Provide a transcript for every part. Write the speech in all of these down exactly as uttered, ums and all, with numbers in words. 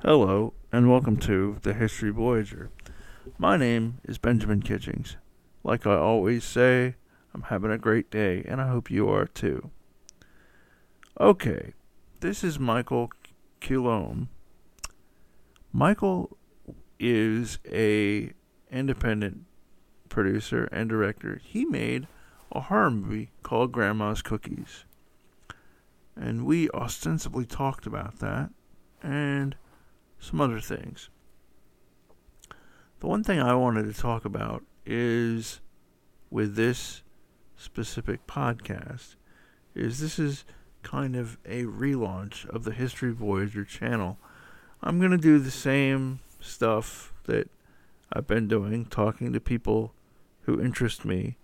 Hello, and welcome to the History Voyager. My name is Benjamin Kitchings. Like I always say, I'm having a great day, and I hope you are too. Okay, this is Michael Coulombe. Michael is a independent producer and director. He made a horror movie called Grandma's Cookies. And we ostensibly talked about that and some other things. The one thing I wanted to talk about is with this specific podcast is this is kind of a relaunch of the History Voyager channel. I'm going to do the same stuff that I've been doing, talking to people who interest me.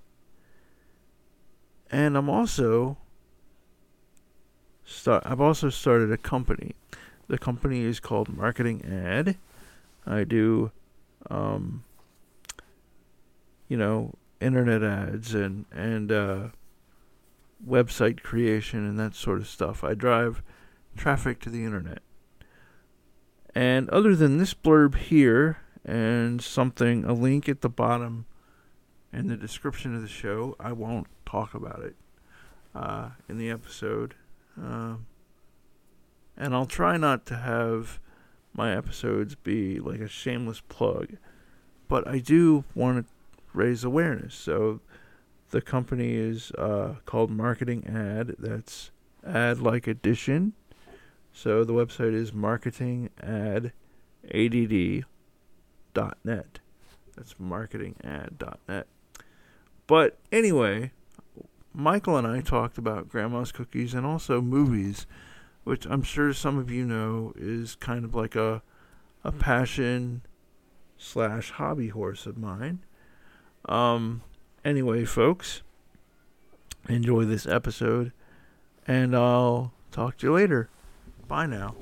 And I'm also start I've also started a company. The company is called Marketing Ad. I do um you know, internet ads and and uh website creation and that sort of stuff. I drive traffic to the internet. And other than this blurb here and something, a link at the bottom in the description of the show, I won't talk about it uh, in the episode. Uh, and I'll try not to have my episodes be like a shameless plug. But I do want to raise awareness. So the company is uh, called Marketing Ad. That's ad like addition. So the website is marketing ad dot net. That's marketing ad dot net. But anyway, Michael and I talked about Grandma's Cookies and also movies, which I'm sure some of you know is kind of like a a passion slash hobby horse of mine. Um. Anyway, folks, enjoy this episode, and I'll talk to you later. Bye now.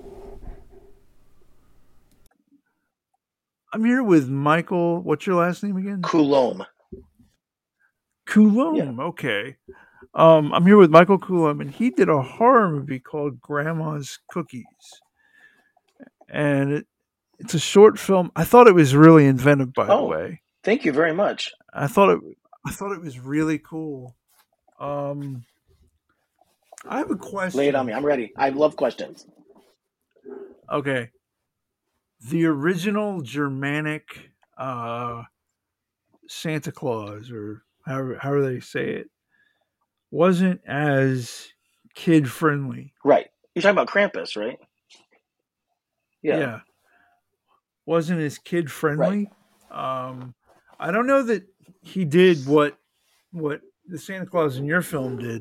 I'm here with Michael. What's your last name again? Coulombe. Coulombe. Yeah. Okay. Um, I'm here with Michael Coulombe, and he did a horror movie called Grandma's Cookies, and it, it's a short film. I thought it was really inventive, by the Oh, way. thank you very much. I thought it. I thought it was really cool. Um, I have a question. Lay it on me. I'm ready. I love questions. Okay. The original Germanic uh, Santa Claus, or however, however they say it, wasn't as kid friendly. Right. You're talking about Krampus, right? Yeah. Yeah. Wasn't as kid Right. friendly. Um, I don't know that he did what what the Santa Claus in your film did,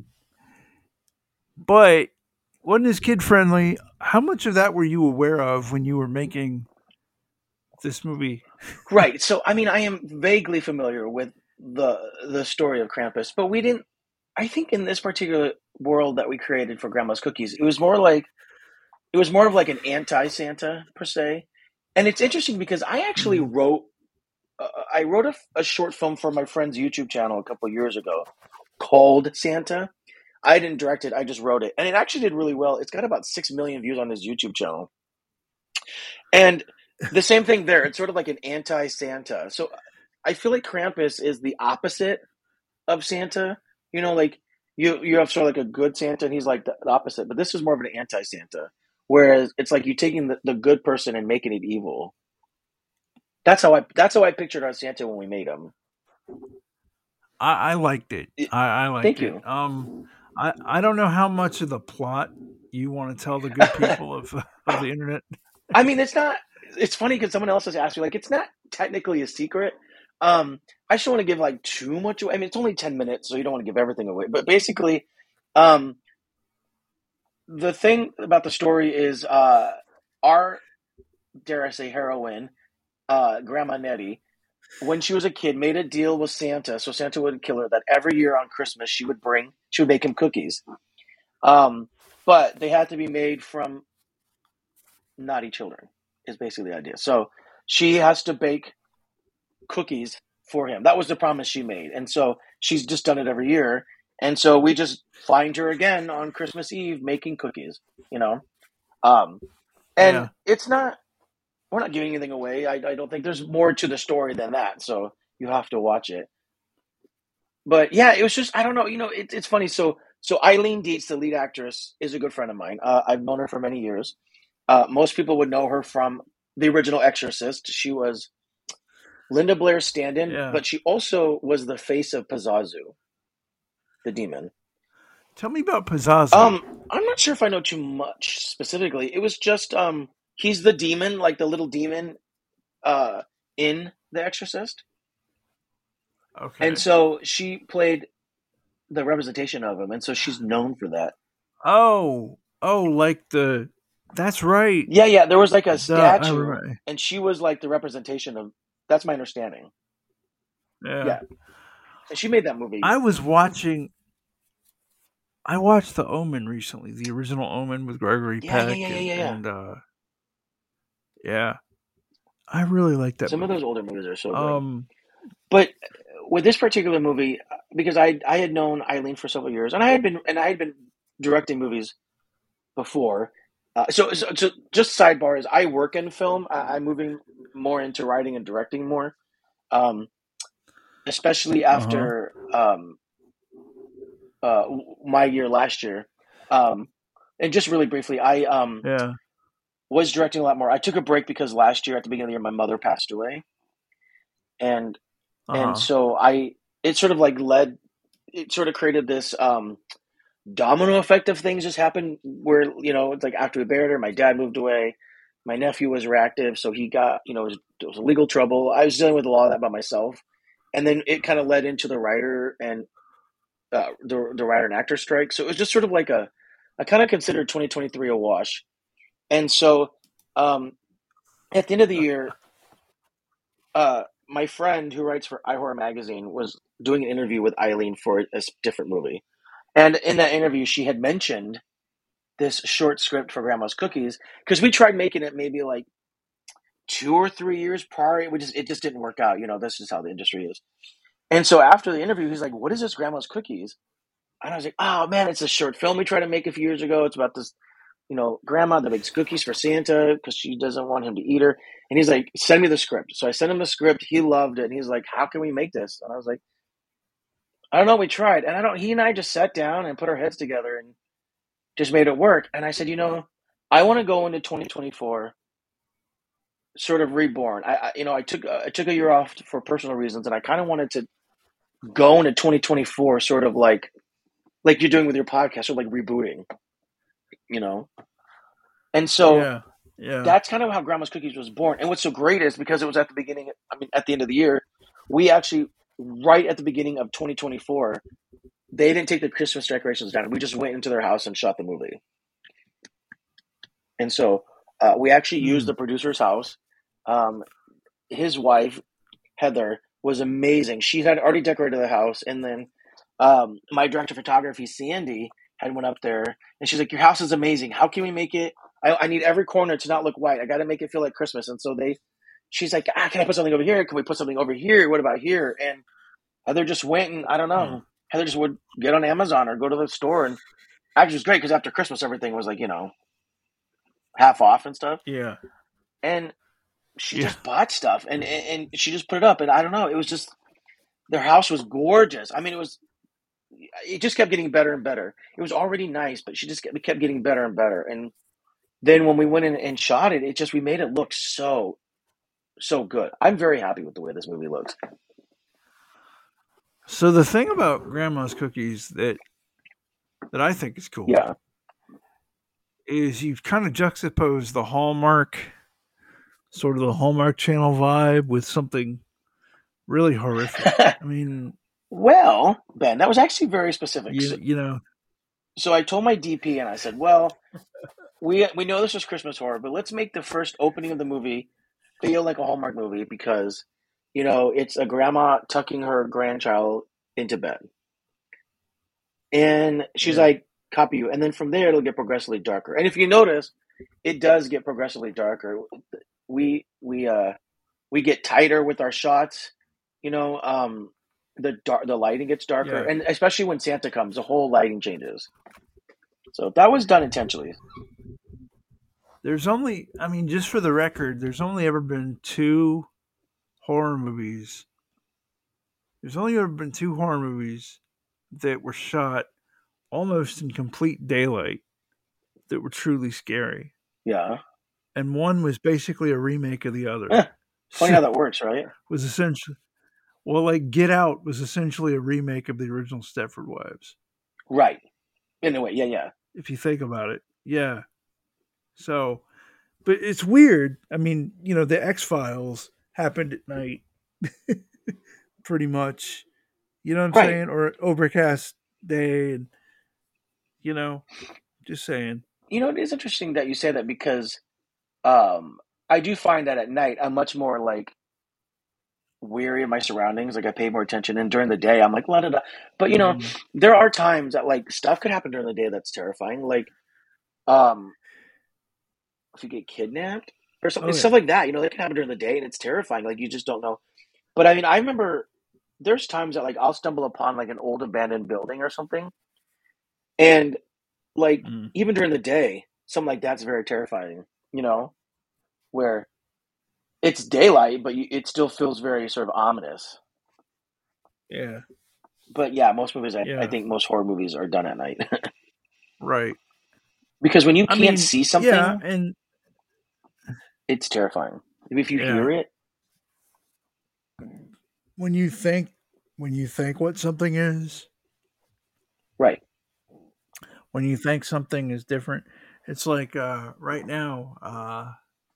but wasn't as kid friendly. How much of that were you aware of when you were making this movie? Right. So, I mean, I am vaguely familiar with the the story of Krampus, but we didn't. I think in this particular world that we created for Grandma's Cookies, it was more like it was more of like an anti-Santa per se. And it's interesting because I actually Mm-hmm. wrote uh, I wrote a, a short film for my friend's YouTube channel a couple years ago called Santa. I didn't direct it. I just wrote it. And it actually did really well. It's got about six million views on his YouTube channel. And the same thing there. It's sort of like an anti-Santa. So I feel like Krampus is the opposite of Santa. You know, like you, you have sort of like a good Santa and he's like the, the opposite. But this is more of an anti-Santa. Whereas it's like you taking the, the good person and making it evil. That's how I that's how I pictured our Santa when we made him. I, I liked it. It- I, I liked Thank it. you. Um, I, I don't know how much of the plot you want to tell the good people of of the internet. I mean, it's not. It's funny because someone else has asked me, like, it's not technically a secret. Um, I just don't want to give like too much away. I mean, it's only ten minutes, so you don't want to give everything away. But basically, um, the thing about the story is, uh, our dare I say heroine, uh, Grandma Nettie, when she was a kid, made a deal with Santa, so Santa wouldn't kill her. That every year on Christmas, she would bring, she would make him cookies. Um, but they had to be made from naughty children. Is basically the idea. So she has to bake cookies for him. That was the promise she made. And so she's just done it every year. And so we just find her again on Christmas Eve making cookies, you know? Um, and Yeah. it's not, we're not giving anything away. I, I don't think there's more to the story than that. So you have to watch it. But yeah, it was just I don't know. You know, it, it's funny. So so Eileen Dietz, the lead actress, is a good friend of mine. Uh, I've known her for many years. Uh, most people would know her from the original Exorcist. She was Linda Blair's stand-in, Yeah. but she also was the face of Pazazu, the demon. Tell me about Pazazu. Um, I'm not sure if I know too much specifically. It was just um, he's the demon, like the little demon, uh, in The Exorcist, and Okay. so she played the representation of him, and so she's known for that. Oh, oh, like the. That's right. Yeah, yeah. There was like a The I statue, remember. and she was like the representation of. That's my understanding. Yeah. Yeah, and she made that movie. I was watching. I watched The Omen recently, the original Omen with Gregory Yeah, yeah, Peck, yeah, yeah, and yeah, yeah. and uh, yeah, I really like that Some of movie. those older movies are so good. Um, But with this particular movie, because I I had known Eileen for several years, and I had been and I had been directing movies before. Uh, so, so, so just sidebar is I work in film. I, I'm moving more into writing and directing more, um, especially uh huh. after um, uh, my year last year. Um, and just really briefly, I um, Yeah. was directing a lot more. I took a break because last year at the beginning of the year, my mother passed away, and Uh and huh. so I it sort of like led it sort of created this um, domino effect of things just happened where you know it's like after we buried her, my dad moved away, my nephew was reactive, so he got you know it was, it was legal trouble. I was dealing with a lot of that by myself, and then it kind of led into the writer and uh, the the writer and actor strike. So it was just sort of like a I kind of considered twenty twenty-three a wash, and so um, at the end of the year, uh, my friend who writes for iHorror magazine was doing an interview with Eileen for a different movie. And in that interview, she had mentioned this short script for Grandma's Cookies because we tried making it maybe like two or three years prior. We just it just didn't work out. You know, this is how the industry is. And so after the interview, he's like, "What is this Grandma's Cookies?" And I was like, "Oh man, it's a short film we tried to make a few years ago. It's about this, you know, grandma that makes cookies for Santa because she doesn't want him to eat her." And he's like, "Send me the script." So I sent him the script. He loved it, and he's like, "How can we make this?" And I was like, "I don't know. We tried." And I don't. He and I just sat down and put our heads together and just made it work. And I said, "You know, I want to go into twenty twenty-four sort of reborn. I, I you know, I took uh, I took a year off for personal reasons, and I kind of wanted to go into twenty twenty-four sort of like like you're doing with your podcast, or like rebooting, you know." And so Yeah. Yeah. that's kind of how Grandma's Cookies was born. And what's so great is because it was at the beginning, I mean, at the end of the year, we actually, right at the beginning of twenty twenty-four, they didn't take the Christmas decorations down. We just went into their house and shot the movie. And so uh, we actually used Hmm. the producer's house. Um, his wife, Heather, was amazing. She had already decorated the house. And then um, my director of photography, Sandy, had went up there. And she's like, "Your house is amazing. How can we make it? I, I need every corner to not look white. I got to make it feel like Christmas." And so they, she's like, "Ah, can I put something over here? Can we put something over here? What about here?" And Heather just went and I don't Huh. know. Heather just would get on Amazon or go to the store. And actually, it was great because after Christmas, everything was like, you know, half off and stuff. Yeah. And she Yeah. just bought stuff and, and, and she just put it up. And I don't know. It was just, their house was gorgeous. I mean, it was, it just kept getting better and better. It was already nice, but she just kept, kept getting better and better. And then when we went in and shot it, it just, we made it look so, so good. I'm very happy with the way this movie looks. So the thing about Grandma's Cookies that that I think is cool Yeah. is you've kind of juxtaposed the Hallmark, sort of the Hallmark Channel vibe with something really horrific. I mean, Well, Ben, that was actually very specific. you So, you know, so I told my D P and I said, well, we we know this is Christmas horror, but let's make the first opening of the movie feel like a Hallmark movie because, you know, it's a grandma tucking her grandchild into bed. And she's yeah, like, "Copy you." And then from there, it'll get progressively darker. And if you notice, it does get progressively darker. We we uh we get tighter with our shots. You know, um, the dark the lighting gets darker, yeah. and especially when Santa comes, the whole lighting changes. So that was done intentionally. there's only, I mean, just for the record, there's only ever been two horror movies. There's only ever been two horror movies that were shot almost in complete daylight that were truly scary. Yeah. And one was basically a remake of the other. Eh, funny So how that works, right? was essentially, well, like Get Out was essentially a remake of the original Stepford Wives. Right. In a way, yeah, yeah. If you think about it, yeah. So, but it's weird. I mean, you know, the X Files happened at night, pretty much. You know what I'm Right. saying? Or overcast day, and you know, just saying. You know, it is interesting that you say that because um, I do find that at night I'm much more like weary of my surroundings. Like I pay more attention, and during the day I'm like la da da. But you know, Mhm. there are times that like stuff could happen during the day that's terrifying. Like um, if you get kidnapped or something, Oh stuff yeah. like that. You know, that can happen during the day, and it's terrifying. Like you just don't know. But I mean, I remember there's times that like I'll stumble upon like an old abandoned building or something, and like Mm. even during the day, something like that's very terrifying. You know, where it's daylight, but you, it still feels very sort of ominous. Yeah. But yeah, most movies, I, I Yeah. think most horror movies are done at night Right. because when you I can't mean, see yeah, something, and it's terrifying. If you yeah. hear it, When you think, when you think what something is, right? when you think something is different, it's like uh, right now. Uh,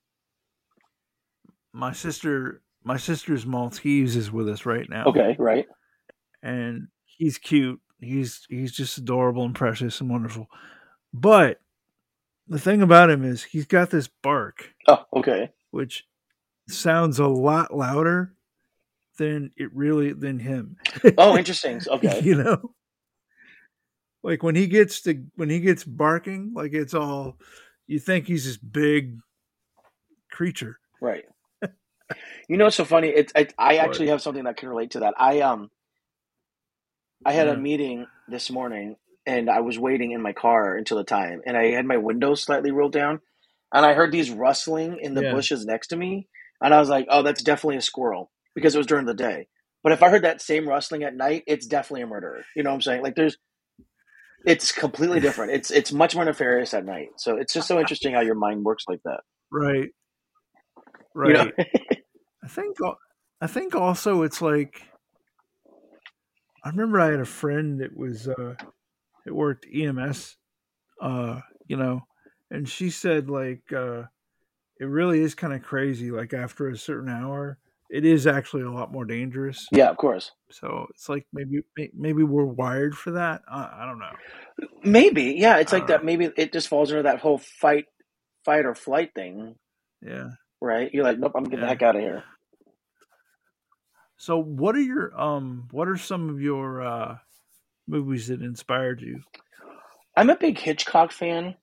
my sister, my sister's Maltese is with us right now, Okay, right. and he's cute. He's he's just adorable and precious and wonderful. But the thing about him is he's got this bark, Oh, okay. which sounds a lot louder than it really than him. Oh, interesting. Okay, You know, like when he gets to when he gets barking, like it's all you think he's this big creature, right. You know, it's so funny. It's I, I but actually have something that can relate to that. I um I had a yeah, meeting this morning, and I was waiting in my car until the time, and I had my windows slightly rolled down, and I heard these rustling in the yeah, bushes next to me, and I was like, "Oh, that's definitely a squirrel," because it was during the day. But if I heard that same rustling at night, it's definitely a murderer. You know what I'm saying? Like, there's, it's completely different. It's it's much more nefarious at night. So it's just so interesting how your mind works like that. right, You know? right. I think al- I think also it's like I remember I had a friend that was uh that worked E M S, uh, you know, and she said like uh it really is kind of crazy. Like after a certain hour, it is actually a lot more dangerous. Yeah, of course. So it's like maybe may- maybe we're wired for that. I, I don't know. Maybe, yeah. It's I like don't that. know. Maybe it just falls under that whole fight, fight or flight thing, Yeah, right? You're like, nope, I'm getting the yeah. heck out of here. So what are your um what are some of your uh movies that inspired you? I'm a big Hitchcock fan.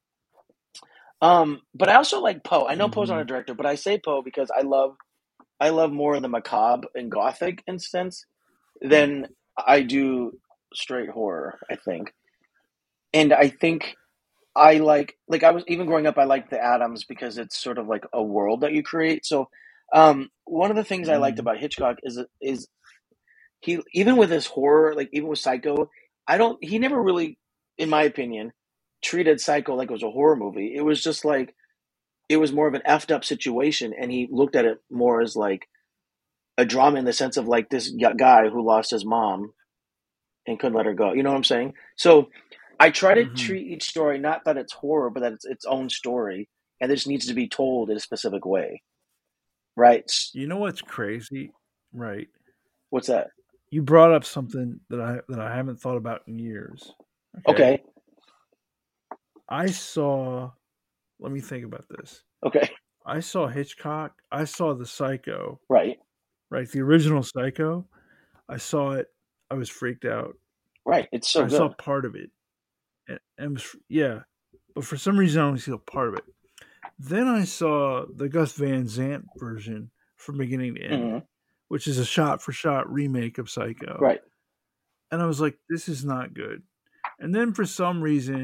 Um, but I also like Poe. I know Poe's not Mm-hmm. a director, but I say Poe because I love I love more of the macabre and gothic instance than I do straight horror, I think. And I think I like like I was even growing up I liked the Adams because it's sort of like a world that you create. So um one of the things I liked Mm-hmm. about Hitchcock is is he even with his horror, like even with Psycho, I don't he never really, in my opinion, treated Psycho like it was a horror movie. It was just like it was more of an effed up situation, and he looked at it more as like a drama in the sense of like this guy who lost his mom and couldn't let her go. You know what I'm saying? So I try to Mm-hmm. treat each story not that it's horror, but that it's its own story, and this needs to be told in a specific way, right? You know what's crazy? Right. What's that? You brought up something that I that I haven't thought about in years. Okay. Okay, I saw let me think about this. okay, I saw Hitchcock. I saw the Psycho, right, right? The original Psycho. I saw it. I was freaked out. right. It's so I saw good. part of it. And, and was, yeah. But for some reason I only saw part of it. Then I saw the Gus Van Sant version from beginning to end, Hmm. which is a shot for shot remake of Psycho. Right. And I was like, this is not good. And then for some reason,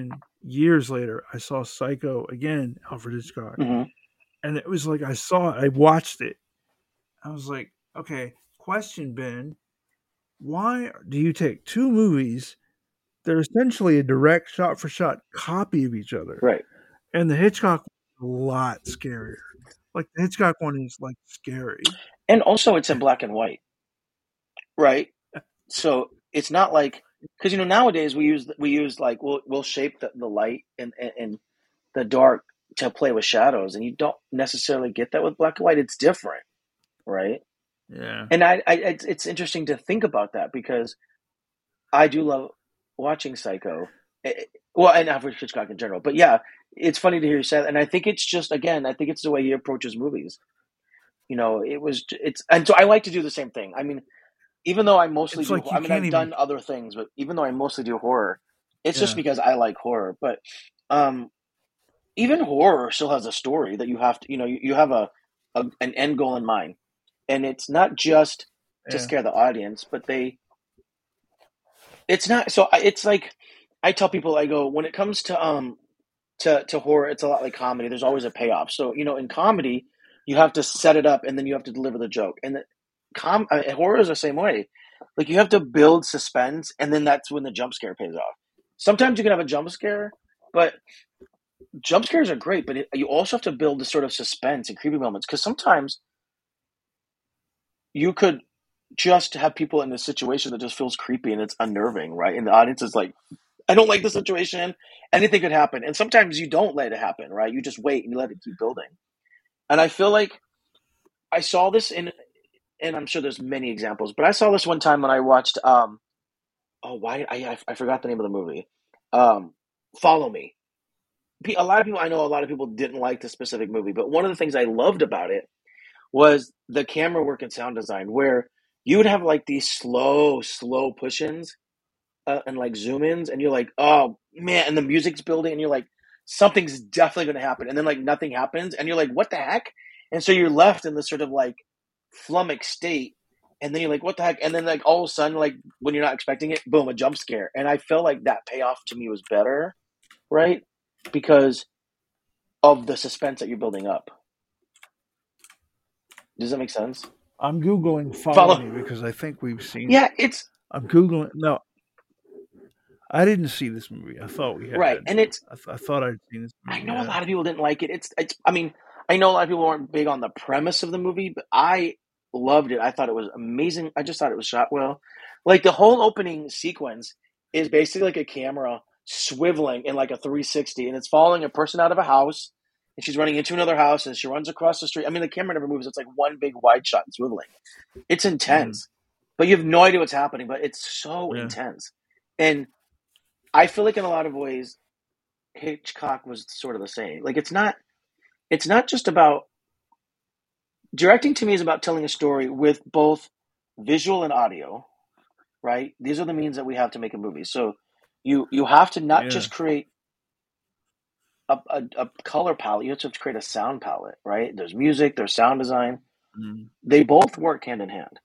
years later, I saw Psycho again, Alfred Hitchcock, Mm-hmm. and it was like I saw it, I watched it. I was like, okay, question, Ben, why do you take two movies that are essentially a direct shot for shot copy of each other? Right. And the Hitchcock one is a lot scarier. Like the Hitchcock one is like scary. And also it's in black and white. Right. So it's not like, because you know nowadays we use we use like we'll we'll shape the, the light and, and, and the dark to play with shadows, and you don't necessarily get that with black and white. It's different, right? Yeah. And I, I it's, it's interesting to think about that because I do love watching Psycho, It- well, and Alfred Hitchcock in general. But yeah, it's funny to hear you say that, and I think it's just again, I think it's the way he approaches movies. You know, it was it's, and so I like to do the same thing. I mean, even though I mostly It's do, like you I mean, can't I've even done other things, but even though I mostly do horror, it's just yeah. because I like horror. But um, even horror still has a story that you have to, you know, you, you have a, a an end goal in mind, and it's not just to Yeah. scare the audience, but they, it's not. So I- it's like I tell people, I go when it comes to um to to horror, it's a lot like comedy. There's always a payoff. So you know, in comedy, you have to set it up, and then you have to deliver the joke. And the, com uh, horror is the same way. Like you have to build suspense, and then that's when the jump scare pays off. Sometimes you can have a jump scare, but jump scares are great. But it, you also have to build this sort of suspense and creepy moments because sometimes you could just have people in a situation that just feels creepy and it's unnerving, right? And the audience is like, I don't like the situation. Anything could happen. And sometimes you don't let it happen, right? You just wait and you let it keep building. And I feel like I saw this in, and I'm sure there's many examples, but I saw this one time when I watched, um, oh, why, I, I, I forgot the name of the movie. Um, Follow Me. A lot of people, I know a lot of people didn't like the specific movie, but one of the things I loved about it was the camera work and sound design, where you would have like these slow, slow push-ins uh, and like zoom ins, and you're like, oh man, and the music's building, and you're like, something's definitely going to happen, and then like nothing happens, and you're like, what the heck? And so you're left in this sort of like flummoxed state, and then you're like, what the heck? And then like all of a sudden, like when you're not expecting it, boom, a jump scare. And I feel like that payoff to me was better, right? Because of the suspense that you're building up. Does that make sense? I'm Googling Follow Follow. Me because I think we've seen Yeah, it's I'm Googling no, I didn't see this movie. I thought we right, had. and it's. I, th- I thought I'd seen this I movie. know a Yeah. lot of people didn't like it. It's. It's. I mean, I know a lot of people weren't big on the premise of the movie, but I loved it. I thought it was amazing. I just thought it was shot well. Like the whole opening sequence is basically like a camera swiveling in like a three sixty, and it's following a person out of a house, and she's running into another house, and she runs across the street. I mean, the camera never moves. It's like one big wide shot and swiveling. It's Mm, intense, but you have no idea what's happening. But it's so yeah. intense, and I feel like in a lot of ways, Hitchcock was sort of the same. Like it's not. It's not just about directing. To me, is about telling a story with both visual and audio. Right? These are the means that we have to make a movie. So you you have to not Yeah. just create a, a, a color palette. You have to create a sound palette. Right? There's music. There's sound design. Mm. They both work hand in hand.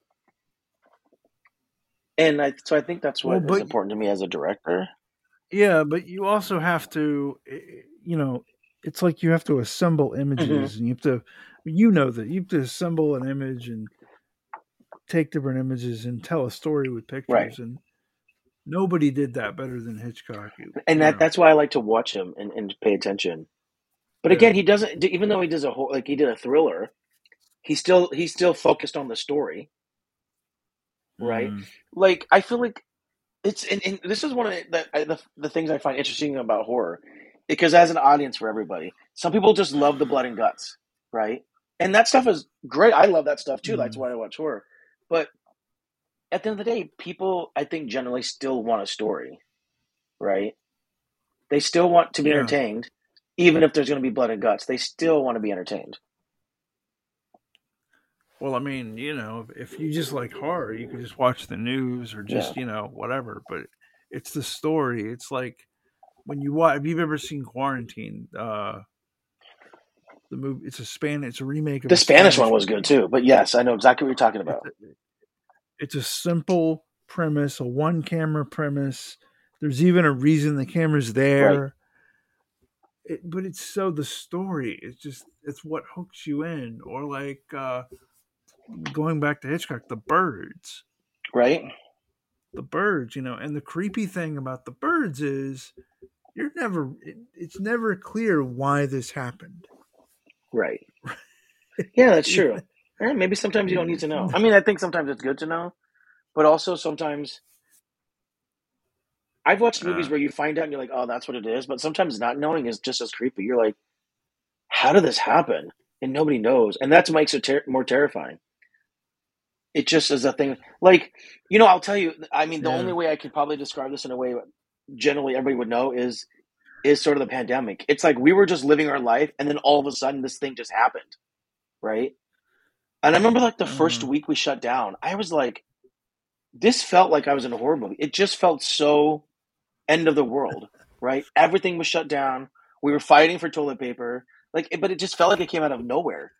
And I, so I think that's Well, what is but important to me as a director. yeah, but you also have to, eh, you know, it's like you have to assemble Mhm. images, and you have to, you know, that you have to assemble an image and take different images and tell a story with Right. pictures, and nobody did that better than Hitchcock. You, And you that know, that's why I like to watch him and, and pay attention. But yeah, again, he doesn't. Even though he does a whole, like he did a thriller, he still he's still focused on the story, right? mm, Like I feel like it's and, and this is one of the, the the the things I find interesting about horror, because as an audience for everybody, some people just love the blood and guts, right? And that stuff is great. I love that stuff too. That's mm, why I watch horror. But at the end of the day, people I think generally still want a story, right? They still want to be yeah. entertained, even if there's going to be blood and guts. They still want to be entertained. Well, I mean, you know, if you just like horror, you could just watch the news or Yeah. just, you know, whatever. But it's the story. It's like when you watch. Have you ever seen Quarantine? Uh, the movie. It's a Spanish. It's a remake of The a Spanish Spanish one was movie. good too, but yes, I know exactly what you're talking It's about. a, it's a simple premise, a one camera premise. There's even a reason the camera's Right. there. it, but it's so the story. It's just it's what hooks you in, or like uh, going back to Hitchcock, the birds, Right? the birds, you know. And the creepy thing about the birds is you're never. It, it's never clear why this happened. Right. Yeah, that's You true. know, Eh, maybe sometimes you don't need it's, to know. I mean, I think sometimes it's good to know, but also sometimes I've watched movies uh, where you find out and you're like, oh, that's what it is. But sometimes not knowing is just as creepy. You're like, how did this happen? And nobody knows. And that's what makes it ter- more terrifying. It just is a thing. Like, you know, I'll tell you, I mean, the only yeah. way I could probably describe this in a way generally everybody would know is is sort of the pandemic. It's like we were just living our life and then all of a sudden this thing just happened, right? And I remember like the first Uh, week we shut down, I was like, this felt like I was in a horror movie. It just felt so end of the world, right? Everything was shut down. We were fighting for toilet paper. Like, but it just felt like it came out of nowhere.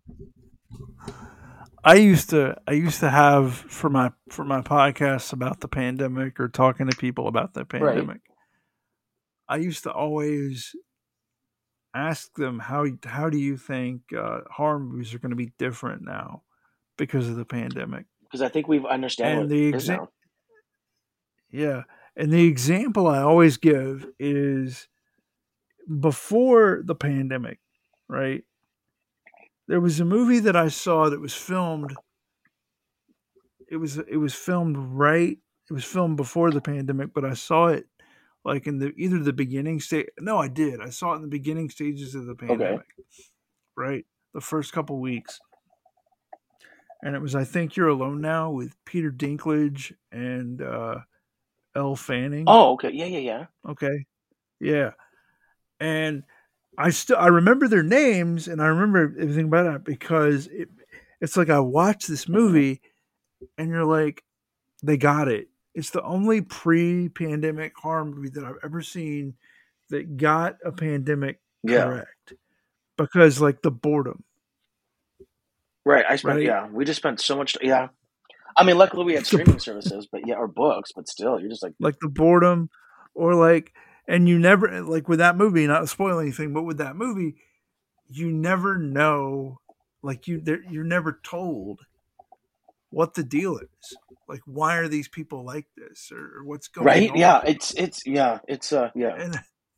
I used to I used to have for my for my podcasts about the pandemic or talking to people about the Right. pandemic. I used to always ask them how how do you think uh, horror movies are going to be different now because of the pandemic? Because I think we understand what And the it is exa- now. yeah, and the example I always give is before the pandemic, right? There was a movie that I saw that was filmed. It was it was filmed right. It was filmed before the pandemic, but I saw it like in the either the beginning stage. No, I did. I saw it in the beginning stages of the Okay. pandemic, right? The first couple weeks, and it was I Think You're Alone Now with Peter Dinklage and uh, Elle Fanning. Oh, okay. Yeah, yeah, yeah. Okay, yeah, and I still I remember their names and I remember everything about it because it, it's like I watched this Hmm. movie and you're like, they got it. It's the only pre-pandemic horror movie that I've ever seen that got a pandemic Yeah. correct because like the boredom, Right. I spent, right? yeah, we just spent so much, yeah. I mean, luckily we had streaming The, services, but yeah, or books, but still, you're just like, like the boredom, or like, and you never like with that movie. Not to spoil anything, but with that movie, you never know. Like you, you're never told what the deal is. Like, why are these people like this, or, or what's going right? Yeah. on? It's, it's, yeah, it's, uh, yeah. And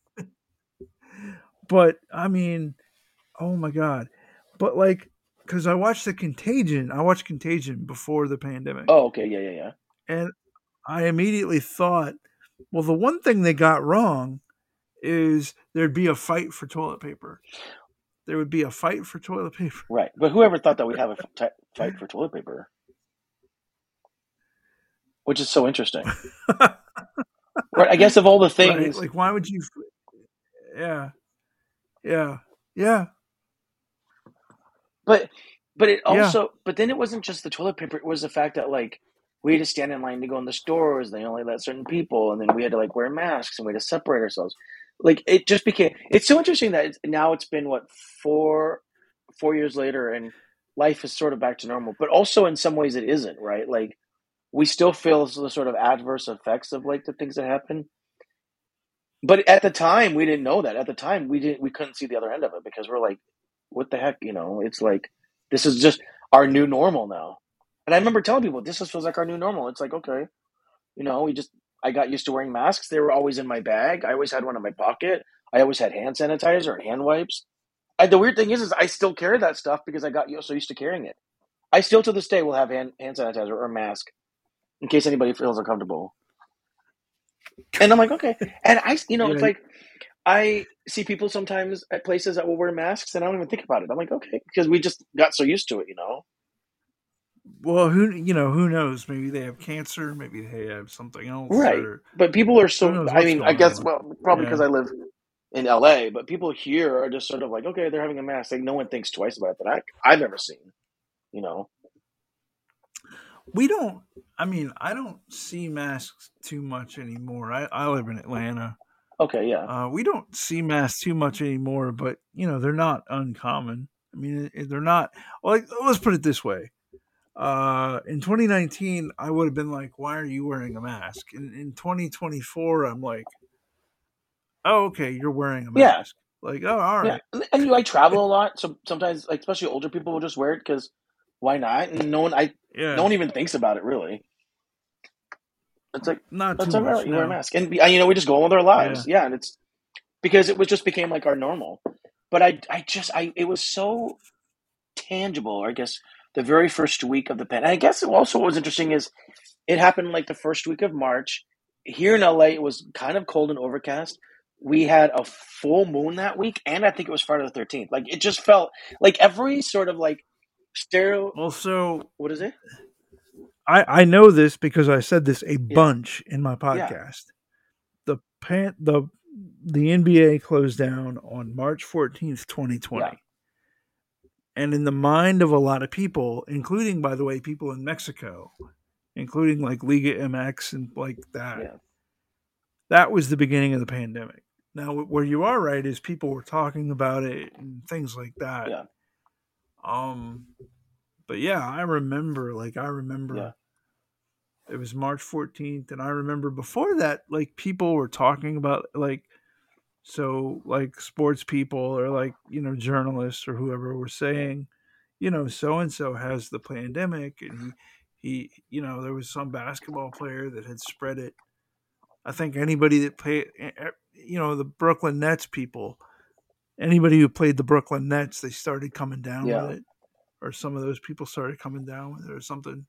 but I mean, oh my god! But like, because I watched the Contagion, I watched Contagion before the pandemic, Oh, okay. Yeah, yeah, yeah. and I immediately thought, well, the one thing they got wrong is there'd be a fight for toilet paper. There would be a fight for toilet paper. Right. But whoever thought that we'd have a f- t- fight for toilet paper, which is so interesting. Right. I guess of all the Right? things, Like, why would you? Yeah, yeah, yeah, but, but it yeah. also, but then it wasn't just the toilet paper. It was the fact that like we had to stand in line to go in the stores. They only let certain people, and then we had to like wear masks and we had to separate ourselves. Like it just became. It's so interesting that it's, now it's been what four, four years later, and life is sort of back to normal. But also in some ways it isn't. Right. Like we still feel the sort of adverse effects of like the things that happen. But at the time, we didn't know that. At the time, we didn't. We couldn't see the other end of it because we're like, "What the heck?" You know, it's like this is just our new normal now. And I remember telling people, "This just feels like our new normal." It's like, okay, you know, we just. I got used to wearing masks. They were always in my bag. I always had one in my pocket. I always had hand sanitizer and hand wipes. I, the weird thing is, is I still carry that stuff because I got so used to carrying it. I still to this day will have hand, hand sanitizer or a mask in case anybody feels uncomfortable. And I'm like, okay. And I, you know, it's Yeah. like I see people sometimes at places that will wear masks, and I don't even think about it. I'm like, okay, because we just got so used to it, you know. Well, who you know? Who knows? Maybe they have cancer. Maybe they have something else, Right. or But people are who so. knows I what's mean, I going guess on. well, probably Yeah. because I live in L A, but people here are just sort of like, okay, they're having a mask. Like no one thinks twice about it that I I've ever seen, you know. We don't. I mean, I don't see masks too much anymore. I, I live in Atlanta. Okay, yeah, Uh, we don't see masks too much anymore, but you know they're not uncommon. I mean, they're not. Well, like, let's put it this way: uh, in twenty nineteen, I would have been like, "Why are you wearing a mask?" In, in twenty twenty-four, I'm like, "Oh, okay, you're wearing a yeah. mask." Like, oh, all Yeah, right. and, and you know, I travel a lot, so sometimes, like especially older people, will just wear it because why not? And no one, I, no Yeah. one even thinks about it really. It's like Not too that's all right. much, You wear a no. mask, and you know we just go on with our Yeah. lives. Yeah, and it's because it was just became like our normal. But I, I just, I, it was so tangible. Or I guess the very first week of the pen. And I guess also what was interesting is it happened like the first week of March. Here in L A, it was kind of cold and overcast. We had a full moon that week, and I think it was Friday the thirteenth. Like it just felt like every sort of like stereo. Also, What is it? I I know this because I said this a Yeah, bunch in my yeah, podcast. The pan the the N B A closed down on March fourteenth, yeah, twenty twenty. And in the mind of a lot of people, including by the way people in Mexico, including like Liga M X and like that, yeah, that was the beginning of the pandemic. Now, where you are right is people were talking about it and things like that. yeah, Um, but yeah, I remember, like, I yeah, remember it was March fourteenth, and I remember before that, like, people were talking about, like, so, like, sports people or, like, you know, journalists or whoever were yeah, saying, you know, so and so has the pandemic, and he, he, you know, there was some basketball player that had spread it. I think anybody that played, you know, the Brooklyn Nets people, anybody who played the Brooklyn Nets, they started coming down with yeah. it, or some of those people started coming down with it, or something.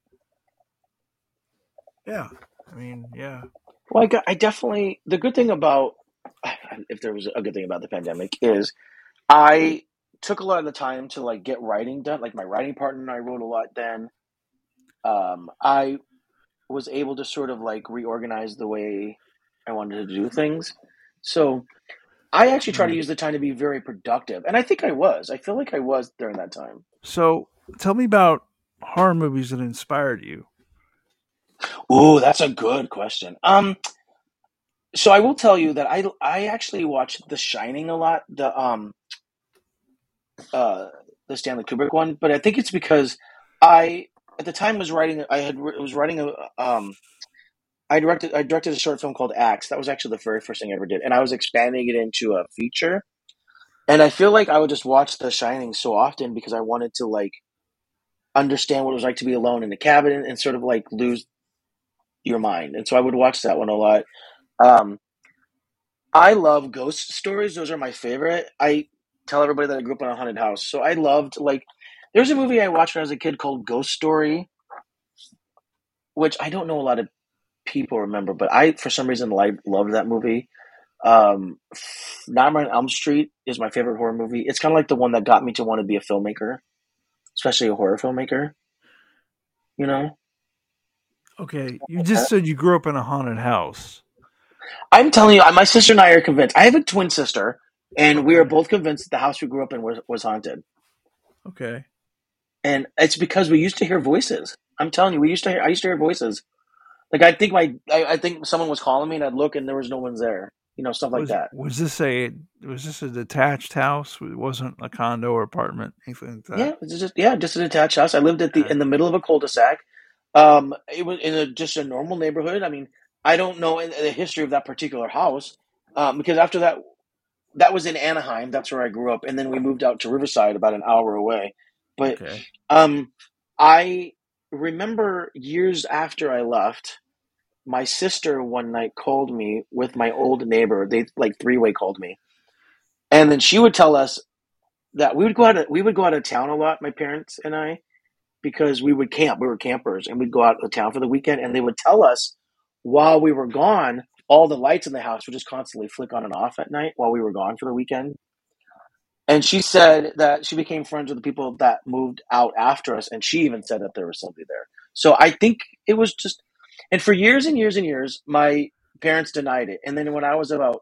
Yeah, I mean, yeah. Well, I, got, I definitely the good thing about if there was a good thing about the pandemic is I took a lot of the time to like get writing done. Like my writing partner and I wrote a lot then. Um, I was able to sort of like reorganize the way I wanted to do things. So I actually try to Mm. use the time to be very productive, and I think I was. I feel like I was during that time. So, tell me about horror movies that inspired you. Ooh, that's a good question. Um, so I will tell you that I I actually watched The Shining a lot. The um uh the Stanley Kubrick one, but I think it's because I at the time was writing. I had was writing a um I directed I directed a short film called Axe. That was actually the very first thing I ever did, and I was expanding it into a feature. And I feel like I would just watch The Shining so often because I wanted to like understand what it was like to be alone in a cabin and, and sort of like lose your mind. And so I would watch that one a lot. Um, I love ghost stories; those are my favorite. I tell everybody that I grew up in a haunted house, so I loved like. There's a movie I watched when I was a kid called Ghost Story, which I don't know a lot of people remember, but I for some reason like loved that movie. Um, Nightmare on Elm Street is my favorite horror movie. It's kind of like the one that got me to want to be a filmmaker, especially a horror filmmaker. You know, Okay, you just said you grew up in a haunted house. I'm telling you, my sister and I are convinced. I have a twin sister, and we are Okay, both convinced that the house we grew up in was, was haunted. okay. And it's because we used to hear voices. I'm telling you, we used to hear. I used to hear voices. Like I think my, I, I think someone was calling me, and I'd look, and there was no one's there. You know, stuff like Was that. was this a was this a detached house? It wasn't a condo or apartment, anything like that. Yeah, it's just yeah, just a detached house. I lived at the Okay. in the middle of a cul-de-sac. Um, it was in a just a normal neighborhood. I mean, I don't know the history of that particular house um, because after that, that was in Anaheim. That's where I grew up, and then we moved out to Riverside, about an hour away. But Okay. um, I remember years after I left, my sister one night called me with my old neighbor. They like three way called me, and then she would tell us that we would go out. Of, we would go out of town a lot. My parents and I, because we would camp. We were campers, and we'd go out of town for the weekend. And they would tell us while we were gone, all the lights in the house would just constantly flick on and off at night while we were gone for the weekend. And she said that she became friends with the people that moved out after us, and she even said that there was somebody there. So I think it was just, and for years and years and years, my parents denied it. And then when I was about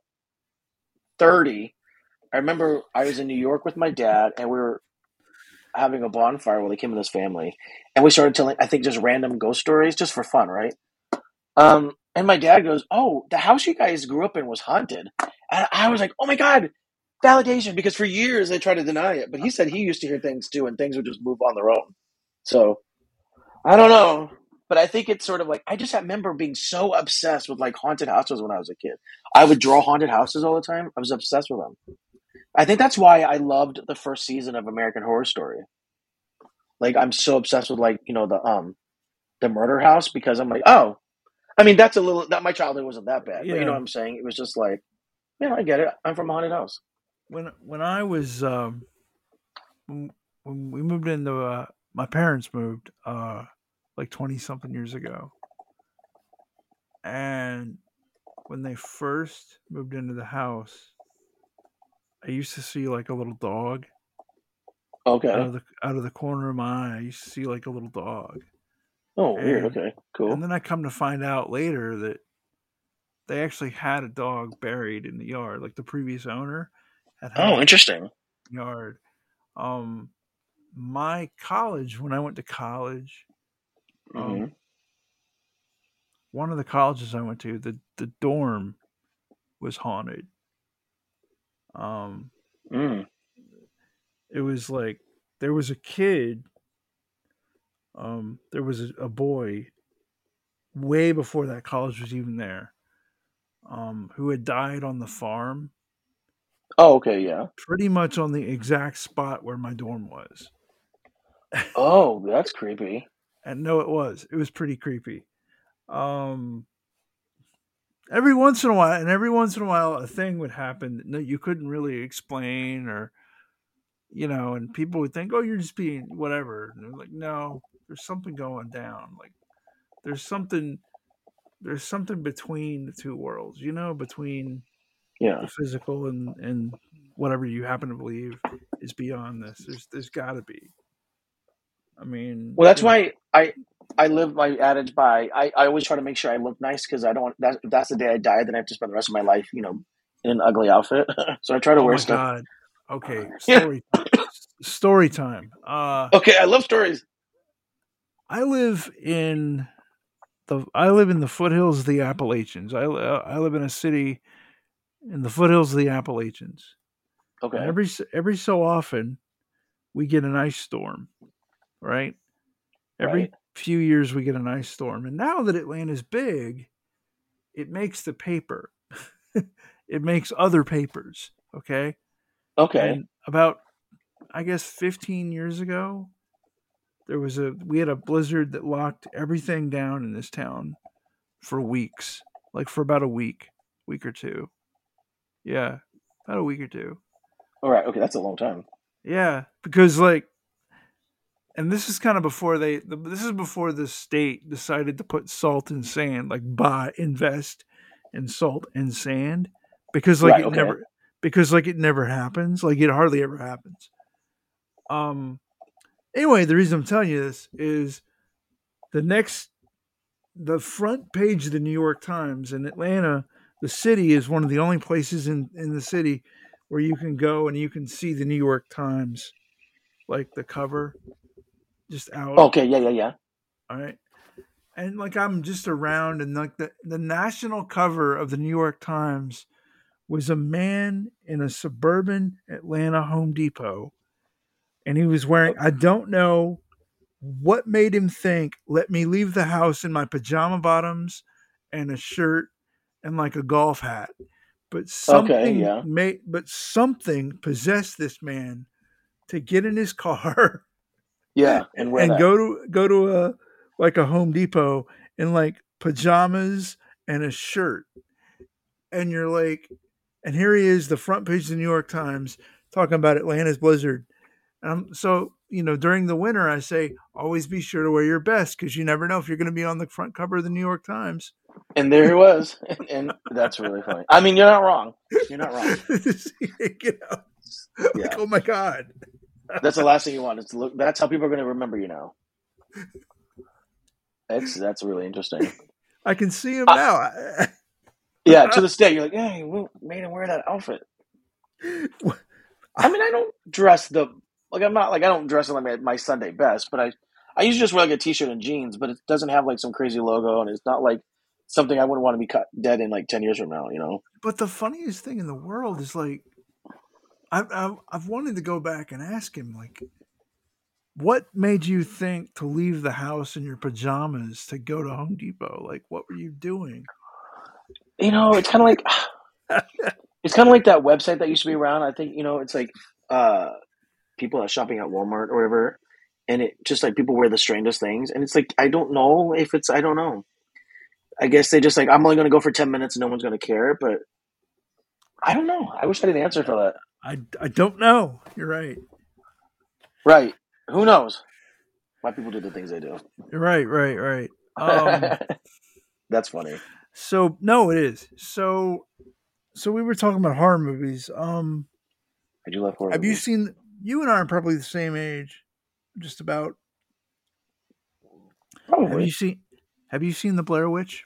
thirty, I remember I was in New York with my dad, and we were having a bonfire while they came with his family, and we started telling, I think, just random ghost stories just for fun, right? Um, and my dad goes, "Oh, the house you guys grew up in was haunted," and I was like, "Oh my god, validation!" Because for years they tried to deny it, but he said he used to hear things too, and things would just move on their own. So I don't know, but I think it's sort of like I just remember being so obsessed with like haunted houses when I was a kid. I would draw haunted houses all the time. I was obsessed with them. I think that's why I loved the first season of American Horror Story. Like I'm so obsessed with like you know the um the murder house because I'm like oh I mean that's a little that my childhood wasn't that bad but you know what Yeah. I'm saying it was just like yeah I get it I'm from a haunted house. When when I was um when, when we moved into uh, my parents moved uh like twenty something years ago, and when they first moved into the house, I used to see like a little dog out Okay. of the out of the corner of my eye. I used to see like a little dog, Oh weird. and Okay. and Cool. then I come to find out later that they actually had a dog buried in the yard. Like the previous owner had had a Oh dog interesting. in the yard. Um, my college when I went to college, Mm-hmm. um, one of the colleges I went to, the the dorm was haunted. Um, Mm. it was like there was a kid, um, there was a, a boy way before that college was even there, um, who had died on the farm, Oh okay yeah. pretty much on the exact spot where my dorm was. Oh that's creepy. And no, it was. It was pretty creepy. Um, every once in a while, and every once in a while, a thing would happen that no, you couldn't really explain, or you know, and people would think, "Oh, you're just being whatever." And they're like, "No, there's something going down. Like there's something, there's something between the two worlds. You know, between Yeah. the physical and and whatever you happen to believe is beyond this. There's there's got to be. I mean, Well, that's you know, why I I live my adage by I, I always try to make sure I look nice because I don't that if that's the day I die then I have to spend the rest of my life you know in an ugly outfit. So I try to oh wear my stuff. god. Okay, Yeah. story time. Story time. Uh, Okay. I love stories. I live in the I live in the foothills of the Appalachians. I I live in a city in the foothills of the Appalachians, and Okay. every every so often we get an ice storm. Right, every Right. few years we get an ice storm, and now that Atlanta's big, it makes the paper. It makes other papers. Okay, Okay. and about I guess fifteen years ago, there was a we had a blizzard that locked everything down in this town for weeks, like for about a week, week or two. Yeah, about a week or two. All right. Okay. That's a long time. Yeah, because like, and this is kind of before they. This is before the state decided to put salt and sand, like buy, invest in salt and sand, because like Right. it Okay. never, because like it never happens. Like it hardly ever happens. Um. Anyway, the reason I'm telling you this is the next, the front page of the New York Times in Atlanta. The city is one of the only places in in the city where you can go and you can see the New York Times, like the cover, just out. Okay. Yeah. Yeah. Yeah. All right. And like I'm just around, and like the, the national cover of the New York Times was a man in a suburban Atlanta Home Depot, and he was wearing, Oh, I don't know what made him think, let me leave the house in my pajama bottoms and a shirt and like a golf hat. But okay. something Yeah. made but something possessed this man to get in his car Yeah. And wear and that. go to go to a like a Home Depot in like pajamas and a shirt. And you're like, and here he is, the front page of the New York Times, talking about Atlanta's blizzard. Um, so you know, during the winter, I say always be sure to wear your best because you never know if you're going to be on the front cover of the New York Times. And there he was. And, and that's really funny. I mean, you're not wrong. You're not wrong. You know, like Yeah. oh my god, That's the last thing you want. It's look. That's how people are going to remember you now. That's that's really interesting. I can see him Uh, now. yeah. To this day, you're like, hey, we made him wear that outfit. I mean, I don't dress the like. I'm not like I don't dress in like my, my Sunday best, but I I usually just wear like a t-shirt and jeans, but it doesn't have like some crazy logo, and it's not like something I wouldn't want to be cut dead in like ten years from now. You know? But the funniest thing in the world is like I've, I've I've wanted to go back and ask him like, what made you think to leave the house in your pajamas to go to Home Depot? Like, what were you doing? You know, it's kind of like It's kind of like that website that used to be around. I think you know, it's like uh, people are shopping at Walmart or whatever, and it just like people wear the strangest things, and it's like I don't know if it's I don't know. I guess they just like I'm only going to go for ten minutes, and no one's going to care. But I don't know. I wish I had an answer for that. I, I don't know. You're right. Right? Who knows why people do the things they do? You're right. Right. Right. Um. That's funny. So no, it is. So so we were talking about horror movies. Um. I do love horror Have you movies. seen? You and I are probably the same age, just about. Have you Probably. seen? Have you seen the Blair Witch?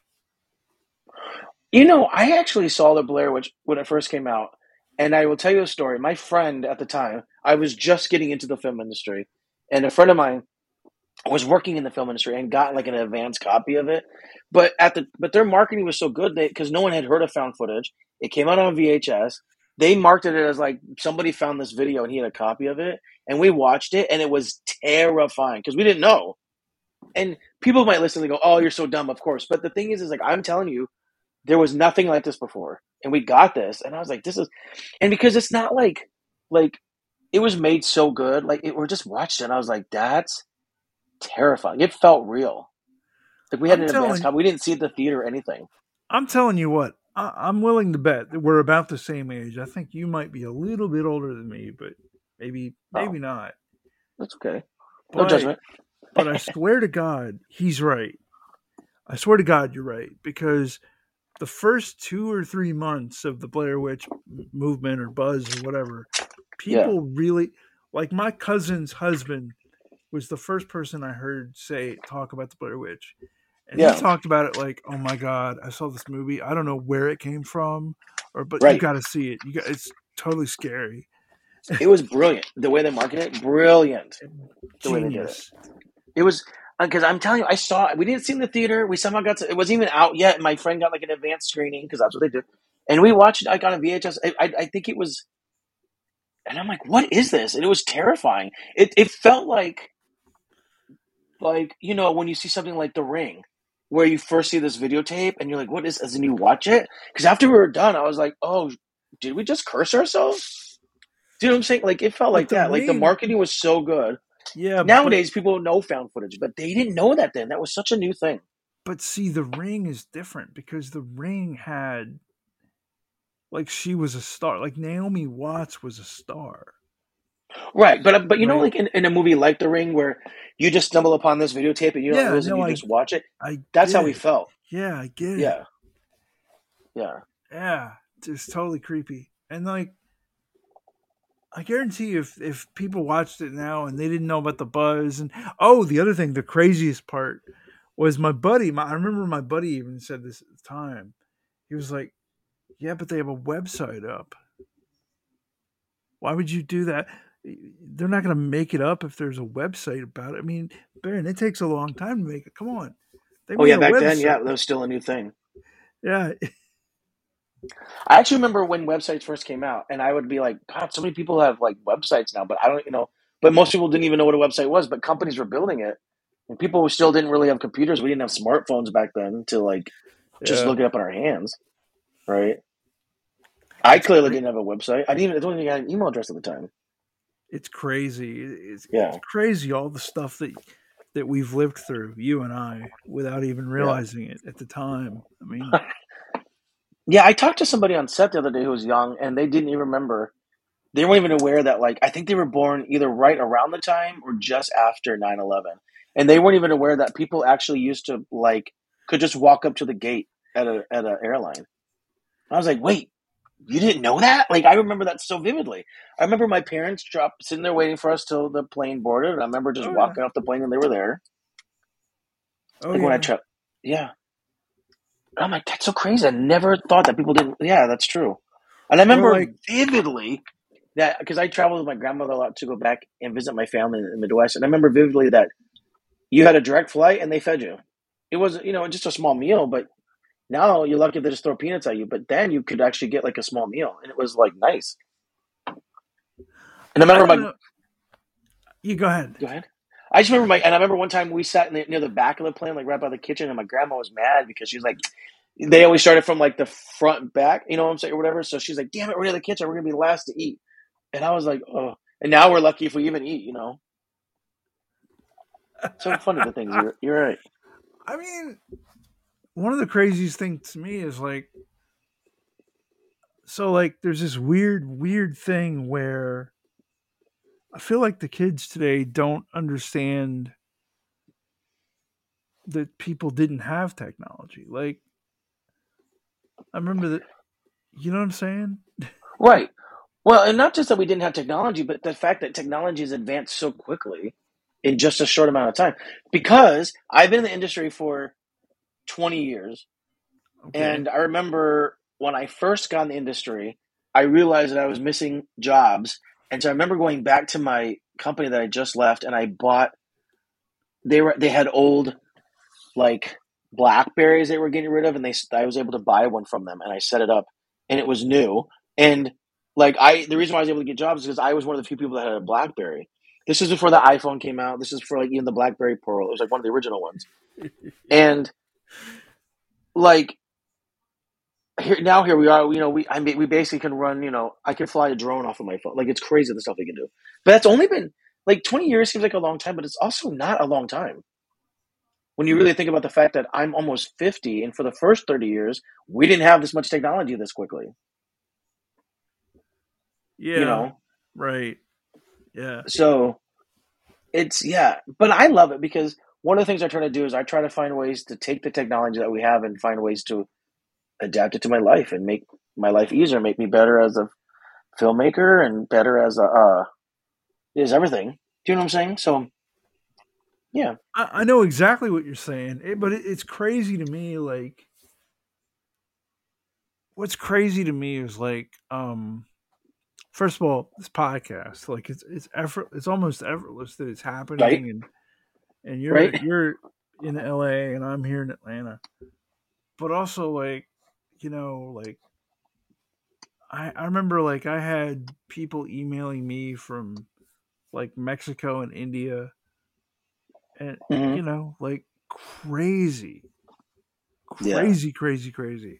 You know, I actually saw the Blair Witch when it first came out, and I will tell you a story. My friend at the time, I was just getting into the film industry, and a friend of mine was working in the film industry and got like an advanced copy of it. But at the but their marketing was so good because no one had heard of found footage. It came out on V H S. They marketed it as like somebody found this video and he had a copy of it, and we watched it, and it was terrifying because we didn't know. And people might listen and go, "Oh, you're so dumb," of course. But the thing is, is like I'm telling you, there was nothing like this before, and we got this, and I was like, "This is," and because it's not like like it was made so good, like it, we just watched it, and I was like, "That's terrifying." It felt real. Like we had I'm an advanced telling. copy. We didn't see it at the theater or anything. I'm telling you what. I, I'm willing to bet that we're about the same age. I think you might be a little bit older than me, but maybe Oh, maybe not. that's okay. No But judgment. but I swear to God, he's right. I swear to God, you're right because the first two or three months of the Blair Witch movement or buzz or whatever, Yeah, people really like my cousin's husband was the first person I heard say talk about the Blair Witch. And he yeah, talked about it like, "Oh my god, I saw this movie. I don't know where it came from, or but you right. got to see it. You got it's totally scary. It was brilliant. The way they marketed it, brilliant. The way they did it. Genius." It was because I'm telling you, I saw it. We didn't see it in the theater. We somehow got to. It wasn't even out yet. And my friend got like an advanced screening because that's what they do. And we watched it. I got a V H S. I, I, I think it was, and I'm like, "What is this?" And it was terrifying. It it felt like like you know when you see something like The Ring, where you first see this videotape and you're like, "What is?" As and you watch it, because after we were done, I was like, "Oh, did we just curse ourselves?" Do you know what I'm saying? Like it felt But like the that. Like the ring, marketing was so good. yeah, but Nowadays, people know found footage, but they didn't know that then. That was such a new thing. but see, the ring is different because the ring had like she was a star. Like Naomi Watts was a star, Right, but but you know, right? like in, in a movie like The Ring, where you just stumble upon this videotape and you don't Yeah, realize it, no, you I just watch it. I That's how get we it. felt. Yeah, I get it. Yeah, yeah. Yeah, it's totally creepy. And like I guarantee you, if if people watched it now and they didn't know about the buzz and oh, the other thing, the craziest part was my buddy. My, I remember my buddy even said this at the time. He was like, "Yeah, but they have a website up. Why would you do that? They're not going to make it up if there's a website about it. I mean, Baron, it takes a long time to make it. Come on, they Oh made yeah, a back then, website. yeah, that was still a new thing. Yeah, I actually remember when websites first came out, and I would be like, God, so many people have like websites now, but I don't, you know, but most people didn't even know what a website was, but companies were building it, and people still didn't really have computers. We didn't have smartphones back then to like just yeah, look it up in our hands, right? I it's clearly great. didn't have a website. I didn't even, I don't even have an email address at the time. It's crazy. It's it's Yeah, crazy all the stuff that that we've lived through, you and I, without even yeah. realizing it at the time. I mean, Yeah, I talked to somebody on set the other day who was young, and they didn't even remember. They weren't even aware that, like, I think they were born either right around the time or just after nine eleven. And they weren't even aware that people actually used to, like, could just walk up to the gate at a at an airline. I was like, wait, you didn't know that? Like, I remember that so vividly. I remember my parents dropped, sitting there waiting for us till the plane boarded, and I remember just oh yeah, walking off the plane and they were there. oh Like, when I yeah. tra- yeah. I'm like, that's so crazy. I never thought that people didn't. Yeah, that's true. And I Or remember like, vividly that because I traveled with my grandmother a lot to go back and visit my family in the Midwest, and I remember vividly that you had a direct flight and they fed you. It was, you know, just a small meal, but now you're lucky if they just throw peanuts at you. But then you could actually get like a small meal, and it was like nice. And I I remember don't my know. You go ahead. go ahead. I just remember my and I remember one time we sat in the, near the back of the plane, like right by the kitchen, and my grandma was mad because she was like, they always started from like the front and back, you know what I'm saying, or whatever. So she's like, "Damn it, we're in the kitchen. We're gonna be last to eat." And I was like, "Oh." And now we're lucky if we even eat, you know. So funny the things. You're you're right. I mean, one of the craziest things to me is like, so like, there's this weird, weird thing where I feel like the kids today don't understand that people didn't have technology. Like, I remember that, you know what I'm saying? Right. Well, and not just that we didn't have technology, but the fact that technology has advanced so quickly in just a short amount of time. Because I've been in the industry for twenty years, Okay. and I remember when I first got in the industry, I realized that I was missing jobs. And so I remember going back to my company that I just left, and I bought. They were they had old like Blackberries they were getting rid of, and they I was able to buy one from them, and I set it up, and it was new. And like I, the reason why I was able to get jobs is because I was one of the few people that had a BlackBerry. This is before the iPhone came out. This is for like even the BlackBerry Pearl. It was like one of the original ones. And like here now, here we are. You know, we I mean, we basically can run. You know, I can fly a drone off of my phone. Like it's crazy the stuff we can do. But that's only been like twenty years seems like a long time, but it's also not a long time when you really think about the fact that I'm almost fifty, and for the first thirty years, we didn't have this much technology this quickly. You Yeah. know, Right. Yeah. so it's yeah, but I love it because one of the things I try to do is I try to find ways to take the technology that we have and find ways to adapt it to my life and make my life easier, make me better as a filmmaker and better as a uh, is everything. Do you know what I'm saying? So yeah, I, I know exactly what you're saying, it, but it, it's crazy to me. Like, what's crazy to me is like, um, first of all, this podcast, like, it's it's effort, it's almost effortless that it's right, happening, and and you're right. you're in L A and I'm here in Atlanta, but also like, you know, like I I remember like I had people emailing me from like Mexico and India, and Hmm. you know, like crazy, Yeah, crazy, crazy, crazy.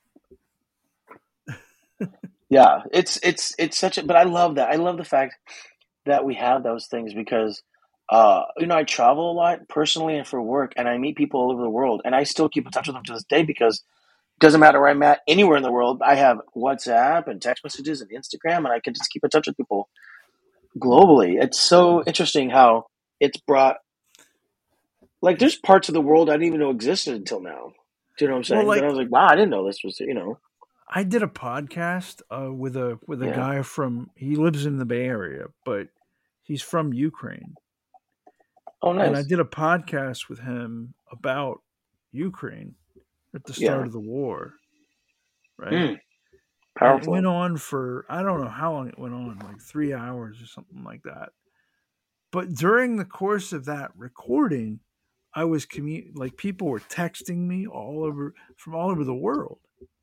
yeah. It's it's it's such a. But I love that. I love the fact that we have those things because uh, you know I travel a lot personally and for work, and I meet people all over the world, and I still keep in touch with them to this day because it doesn't matter where I'm at anywhere in the world. I have WhatsApp and text messages and Instagram, and I can just keep in touch with people globally. It's so interesting how it's brought like there's parts of the world I didn't even know existed until now. Do you know what I'm Well, saying? That I like was like, wow, I didn't know this was you know I did a podcast uh, with a with a yeah. guy from, he lives in the Bay Area, but he's from Ukraine, Oh, and I nice. did a podcast with him about Ukraine at the start Yeah. of the war, right? Mm, And it went powerful. on for, I don't know how long it went on, like three hours or something like that. But during the course of that recording, I was commu- like people were texting me all over from all over the world,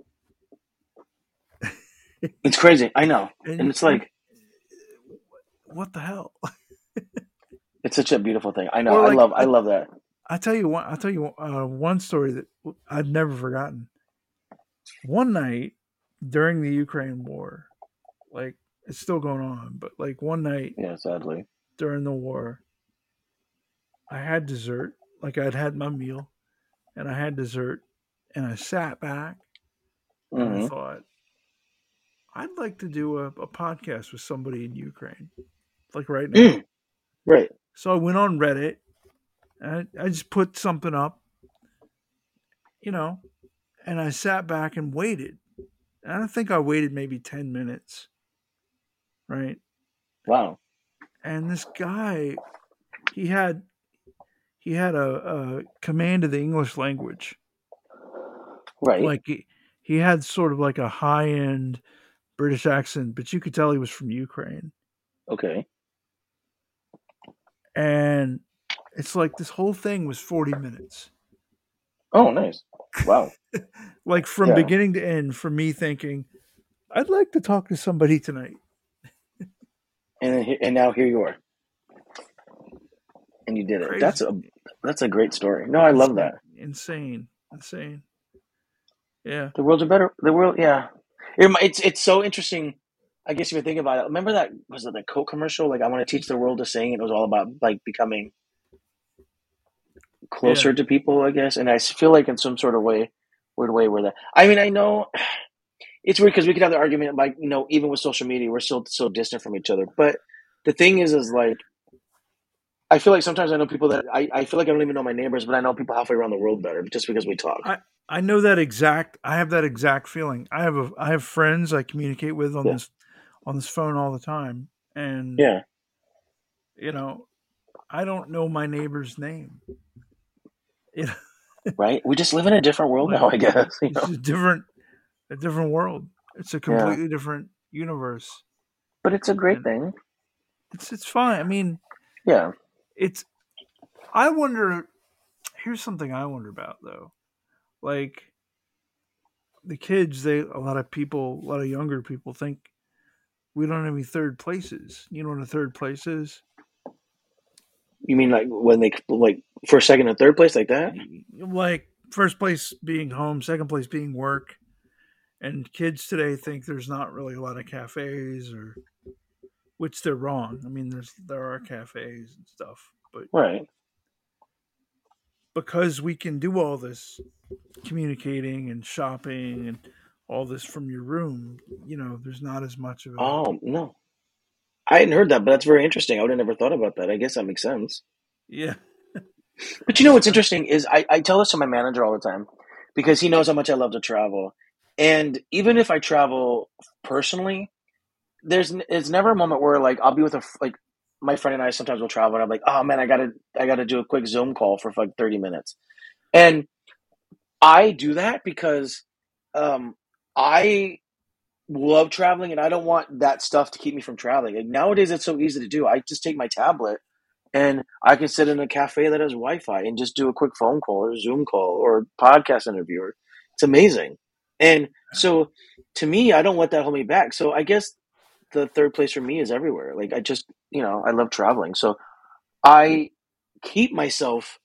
It's crazy. I know, and and it's and like what the hell? it's such a beautiful thing. I know. Or I like love. I I, love that. I tell you one, I'll tell you uh, one story that I've never forgotten. One night during the Ukraine war, like it's still going on, but like one night Yeah. Sadly. during the war, I had dessert. Like I'd had my meal and I had dessert, and I sat back and I Hmm. thought, I'd like to do a, a podcast with somebody in Ukraine, like right now. Mm, right. So I went on Reddit and I, I just put something up, you know, and I sat back and waited. And I think I waited maybe ten minutes, right? Wow. And this guy, he had he had a, a command of the English language. Right. Like he, he had sort of like a high end British accent, but you could tell he was from Ukraine. Okay. And it's like this whole thing was forty minutes. Oh, nice. Wow. Like from Yeah. beginning to end, for me thinking, I'd like to talk to somebody tonight. And and now here you are, and you did it. That's Crazy. a that's a great story. No, I love Insane. that. Insane. Insane. Yeah. The world's a better. The world, yeah. It, it's it's so interesting. I guess if you think about it, remember that was it the Coke commercial? Like, I want to teach the world to sing. It was all about like becoming Yeah. closer to people, I guess. And I feel like in some sort of way, weird way, where that. I mean, I know it's weird because we could have the argument like you know, even with social media, we're still so distant from each other. But the thing is, is like I feel like sometimes I know people that I, I feel like I don't even know my neighbors, but I know people halfway around the world better just because we talk. I I know that exact. I have that exact feeling. I have a I have friends I communicate with on Yeah, this on this phone all the time, and yeah, you know I don't know my neighbor's name. You know, right. We just live in a different world like now, I guess. You it's know. a different a different world. It's a Yeah, completely different universe, but it's a great and thing. it's it's fine. I mean, Yeah. it's. I wonder. Here's something I wonder about though. Like the kids, they a lot of people, a lot of younger people think we don't have any third places. You know what a third place is? You mean like when they like first, second, and third place like that? Like first place being home, second place being work, and kids today think there's not really a lot of cafes, or which they're wrong. I mean, there's there are cafes and stuff, but Right. because we can do all this communicating and shopping and all this from your room, you know, there's not as much of a Oh no, I hadn't heard that, but that's very interesting. I would have never thought about that. I guess that makes sense. yeah. But you know what's interesting is I, I tell this to my manager all the time because he knows how much I love to travel. And even if I travel personally, there's it's never a moment where like I'll be with a like my friend and I sometimes will travel and I'm like, oh man, I gotta I gotta do a quick Zoom call for like thirty minutes. And I do that because um I love traveling and I don't want that stuff to keep me from traveling. Like nowadays it's so easy to do. I just take my tablet and I can sit in a cafe that has Wi-Fi and just do a quick phone call or Zoom call or podcast interview. It's amazing. And so to me, I don't let that hold me back. So I guess the third place for me is everywhere. Like I just, you know, I love traveling. So I keep myself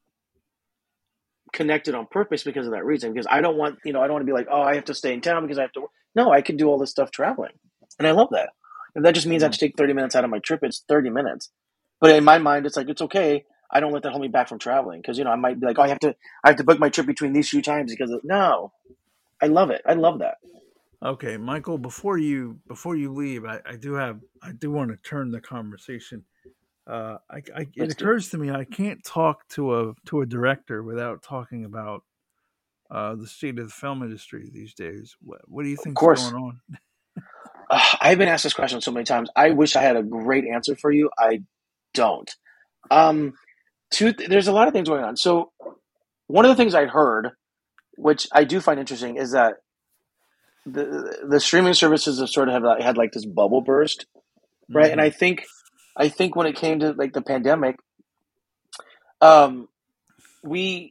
connected on purpose because of that reason. Because I don't want, you know, I don't want to be like, oh, I have to stay in town because I have to work. No, I can do all this stuff traveling. And I love that. If that just means I have Mm. to take thirty minutes out of my trip, it's thirty minutes. But in my mind, it's like, it's okay. I don't let that hold me back from traveling. Because, you know, I might be like, oh, I have to, I have to book my trip between these few times because of, no, I love it. I love that. Okay, Michael, before you before you leave, I, I do have I do want to turn the conversation. Uh, I, I it Let's do it. occurs to me I can't talk to a to a director without talking about uh, the state of the film industry these days. What, what do you Of think's course. going on? Uh, I've been asked this question so many times. I wish I had a great answer for you. I don't. Um, two, there's a lot of things going on. So one of the things I heard, which I do find interesting, is that the the streaming services have sort of have, had like this bubble burst, right? And Mm-hmm. I think I think when it came to like the pandemic, um, we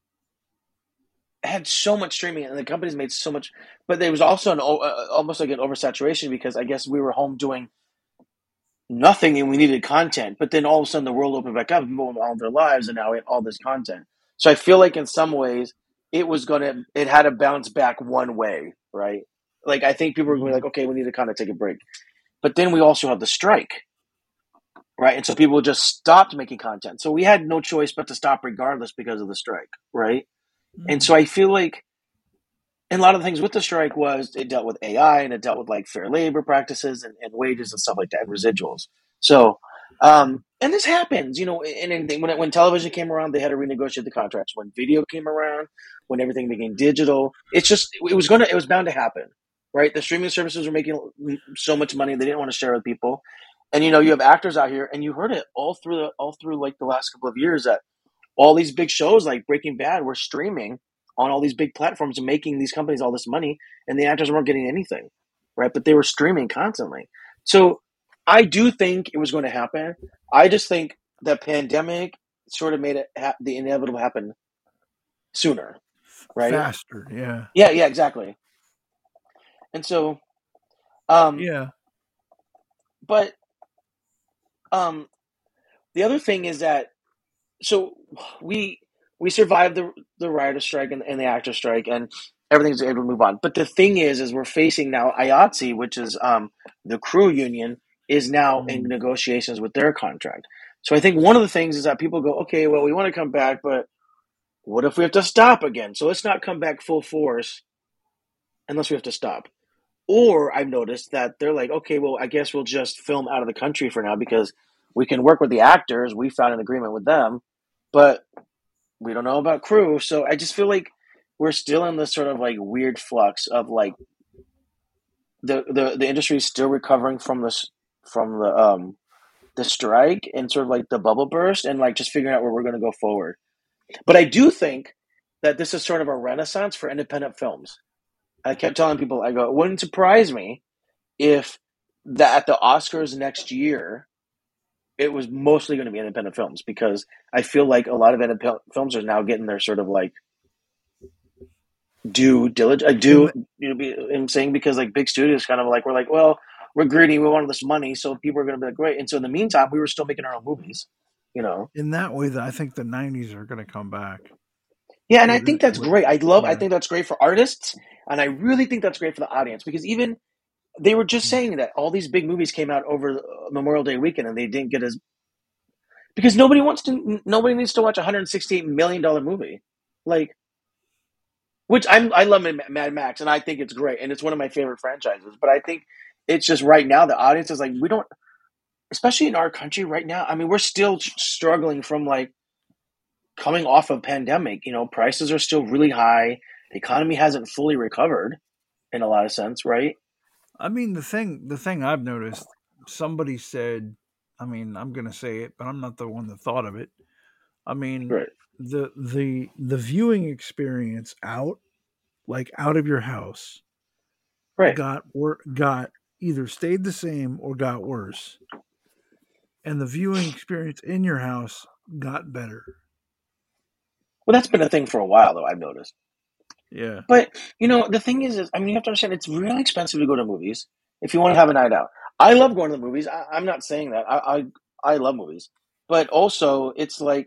had so much streaming and the companies made so much, but there was also an uh, almost like an oversaturation because I guess we were home doing nothing and we needed content. But then all of a sudden the world opened back up, people went all their lives, and now we had all this content. So I feel like in some ways it was gonna it had to bounce back one way, right? Like I think people were going to be Mm-hmm. like, okay, we need to kind of take a break. But then we also had the strike, right? And so people just stopped making content. So we had no choice but to stop regardless because of the strike, right? And Mm-hmm. so I feel like and a lot of the things with the strike was it dealt with A I and it dealt with like fair labor practices and, and wages and stuff like that, and residuals. So, um, and this happens, you know, and, and when it, when television came around, they had to renegotiate the contracts. When video came around, when everything became digital, it's just it was gonna it was bound to happen, right? The streaming services were making so much money they didn't want to share with people, and you know you have actors out here, and you heard it all through the, all through like the last couple of years that all these big shows like Breaking Bad were streaming on all these big platforms and making these companies all this money, and the actors weren't getting anything, right? But they were streaming constantly. So I do think it was going to happen. I just think the pandemic sort of made it ha- the inevitable happen sooner, right? Faster, yeah, Yeah, yeah, exactly. And so, um, yeah. but um, the other thing is that so we we survived the the writer strike and, and the actor strike, and everything's able to move on. But the thing is, is we're facing now I A T S E, which is um, the crew union, is now in Mm. negotiations with their contract. So I think one of the things is that people go, okay, well, we want to come back, but what if we have to stop again? So let's not come back full force unless we have to stop. Or I've noticed that they're like, okay, well, I guess we'll just film out of the country for now because we can work with the actors. We found an agreement with them, but we don't know about crew. So I just feel like we're still in this sort of like weird flux of like the the, the industry is still recovering from this from the um the strike and sort of like the bubble burst and like just figuring out where we're going to go forward. But I do think that this is sort of a renaissance for independent films. I kept telling people, I go, it wouldn't surprise me if that at the Oscars next year, it was mostly going to be independent films because I feel like a lot of independent films are now getting their sort of like due diligence. I do, you know, I'm saying because like big studios kind of like, we're like, well, we're greedy. We want this money. So people are going to be like, great. And so in the meantime, we were still making our own movies, you know? In that way, that I think the nineties are going to come back. Yeah. And I With, think that's with, great. I love, I yeah. think that's great for artists. And I really think that's great for the audience because even they were just saying that all these big movies came out over Memorial Day weekend and they didn't get as, because nobody wants to, nobody needs to watch a one hundred sixty-eight million dollars movie. Like, which I'm, I love Mad Max and I think it's great. And it's one of my favorite franchises, but I think it's just right now, the audience is like, we don't, especially in our country right now. I mean, we're still struggling from like coming off of pandemic, you know, prices are still really high. The economy hasn't fully recovered in a lot of sense. Right. I mean, the thing, the thing I've noticed, somebody said, I mean, I'm going to say it, but I'm not the one that thought of it. I mean, Right. the the the viewing experience out, like out of your house, Right. got wor- got either stayed the same or got worse, and the viewing experience in your house got better. Well, that's been a thing for a while though. I've noticed. Yeah. But you know, the thing is, is I mean, you have to understand it's really expensive to go to movies if you want to have a night out. I love going to the movies. I, I'm not saying that. I, I I love movies, but also it's like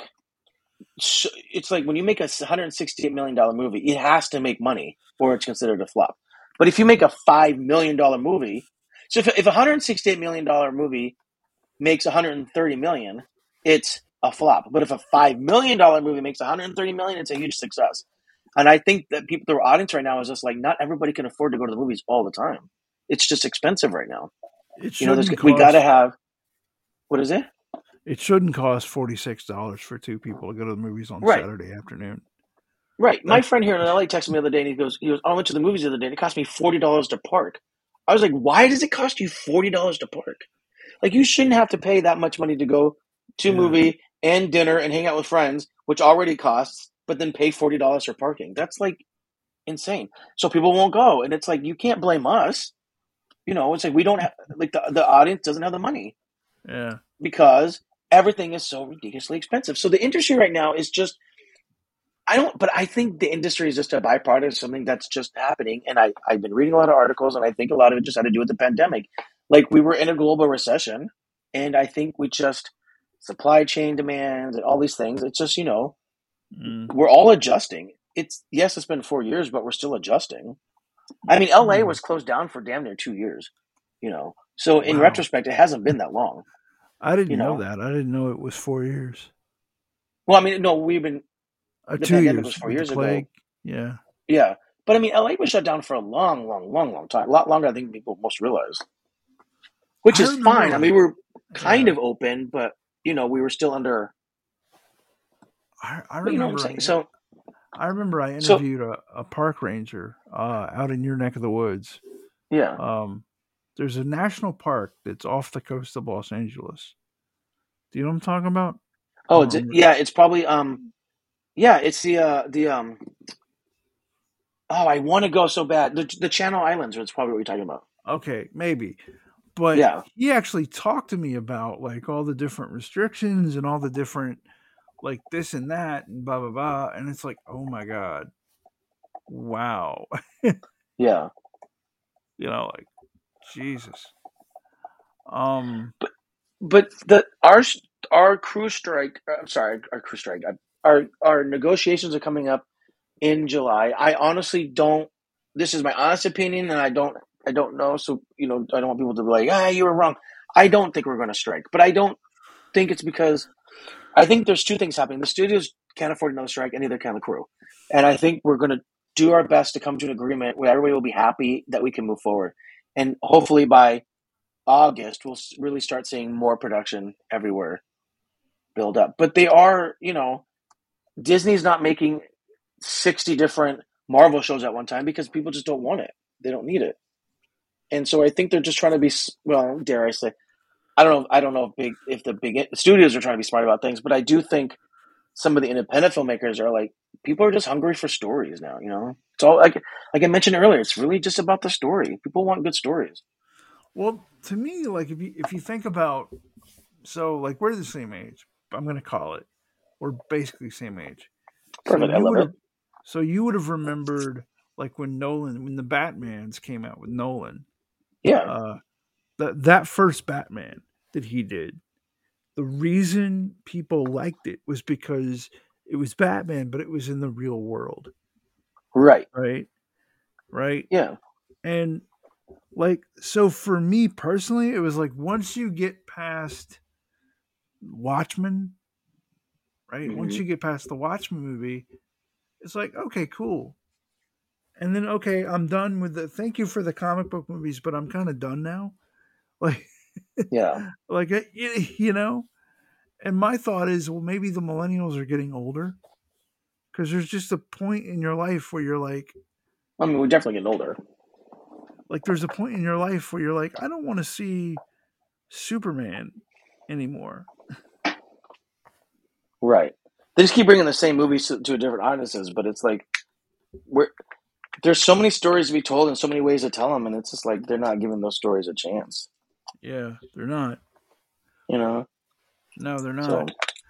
it's like when you make a one hundred sixty-eight million dollar movie, it has to make money or it's considered a flop. But if you make a five million dollar movie, so if if a one hundred sixty-eight million dollar movie makes one hundred thirty million, it's a flop. But if a five million dollar movie makes one hundred thirty million, it's a huge success. And I think that people, the audience right now is just like, not everybody can afford to go to the movies all the time. It's just expensive right now. It You know, there's, shouldn't we got to cost. have, what is it? It shouldn't cost forty six dollars for two people to go to the movies on Right, Saturday afternoon. right. My That's friend here in L A texted me the other day and he goes, he goes, "Oh, I went to the movies the other day and it cost me forty dollars to park." I was like, why does it cost you forty dollars to park? Like, you shouldn't have to pay that much money to go to a yeah. movie and dinner and hang out with friends, which already costs, but then pay forty dollars for parking. That's like insane. So people won't go. And it's like, you can't blame us. You know, it's like we don't have, like, the, the audience doesn't have the money Yeah. because everything is so ridiculously expensive. So the industry right now is just, I don't, but I think the industry is just a byproduct of something that's just happening. And I, I've been reading a lot of articles and I think a lot of it just had to do with the pandemic. Like, we were in a global recession and I think we just, supply chain demands and all these things. It's just, you know, Mm. we're all adjusting. It's, yes, it's been four years, but we're still adjusting. I mean, L A Mm. was closed down for damn near two years, you know. So in Wow. retrospect, it hasn't been that long, I you didn't know know. that. I didn't know it was four years. Well, I mean, no, we've been, Uh, the two pandemic was years four with the years ago. plague. Yeah. Yeah. But I mean, L A was shut down for a long, long, long, long time. A lot longer, I think, people most realize, which I is remember fine. I mean, like we were kind yeah. of open, but, you know, we were still under, I, I but you know what I'm remember saying? I So, I remember I so, interviewed a, a park ranger uh, out in your neck of the woods. yeah. Um, there's a national park that's off the coast of Los Angeles. Do you know what I'm talking about? I Oh, don't it's, remember. yeah, it's probably, um, yeah, it's the, uh, the, um, oh, I want to go so bad. The, the Channel Islands is probably what you're talking about. Okay, maybe. But Yeah. he actually talked to me about like all the different restrictions and all the different like this and that and blah blah blah. And it's like, oh my god, wow. Yeah. You know, like Jesus. Um, But, but the, our, our crew strike, uh, I'm sorry, our crew strike, uh, our, our negotiations are coming up in July. I honestly don't. this is my honest opinion, and I don't I don't know. So you know, I don't want people to be like, ah, you were wrong. I don't think we're going to strike, but I don't think it's because I think there's two things happening. The studios can't afford another strike, and neither can the crew. And I think we're going to do our best to come to an agreement where everybody will be happy that we can move forward. And hopefully by August, we'll really start seeing more production everywhere build up. But they are, you know, Disney's not making sixty different Marvel shows at one time because people just don't want it. They don't need it. And so I think they're just trying to be, well, dare I say, I don't know. I don't know if big if the big studios are trying to be smart about things, but I do think some of the independent filmmakers are like, people are just hungry for stories now. You know, it's all like like I mentioned earlier. It's really just about the story. People want good stories. Well, to me, like if you if you think about, so like we're the same age. I'm gonna call it. We're basically same age. So Perfect. I you love would it. have, so you would have remembered like when Nolan, when the Batmans came out with Nolan, Yeah. uh, that that first Batman that he did. The reason people liked it was because it was Batman, but it was in the real world, Right. right? Right? Yeah. And like, so for me personally, it was like once you get past Watchmen, right? Once hmm you get past the Watchmen movie, it's like, okay, cool. And then, okay, I'm done with the, thank you for the comic book movies, but I'm kind of done now. Like, Yeah. like, uh, you you know? And my thought is, well, maybe the millennials are getting older because there's just a point in your life where you're like, I mean, we're definitely getting older. like, there's a point in your life where you're like, I don't want to see Superman anymore. Right. They just keep bringing the same movies to, to different audiences, but it's like we're there's so many stories to be told and so many ways to tell them, and it's just like they're not giving those stories a chance. Yeah, they're not. You know. No, they're So, not.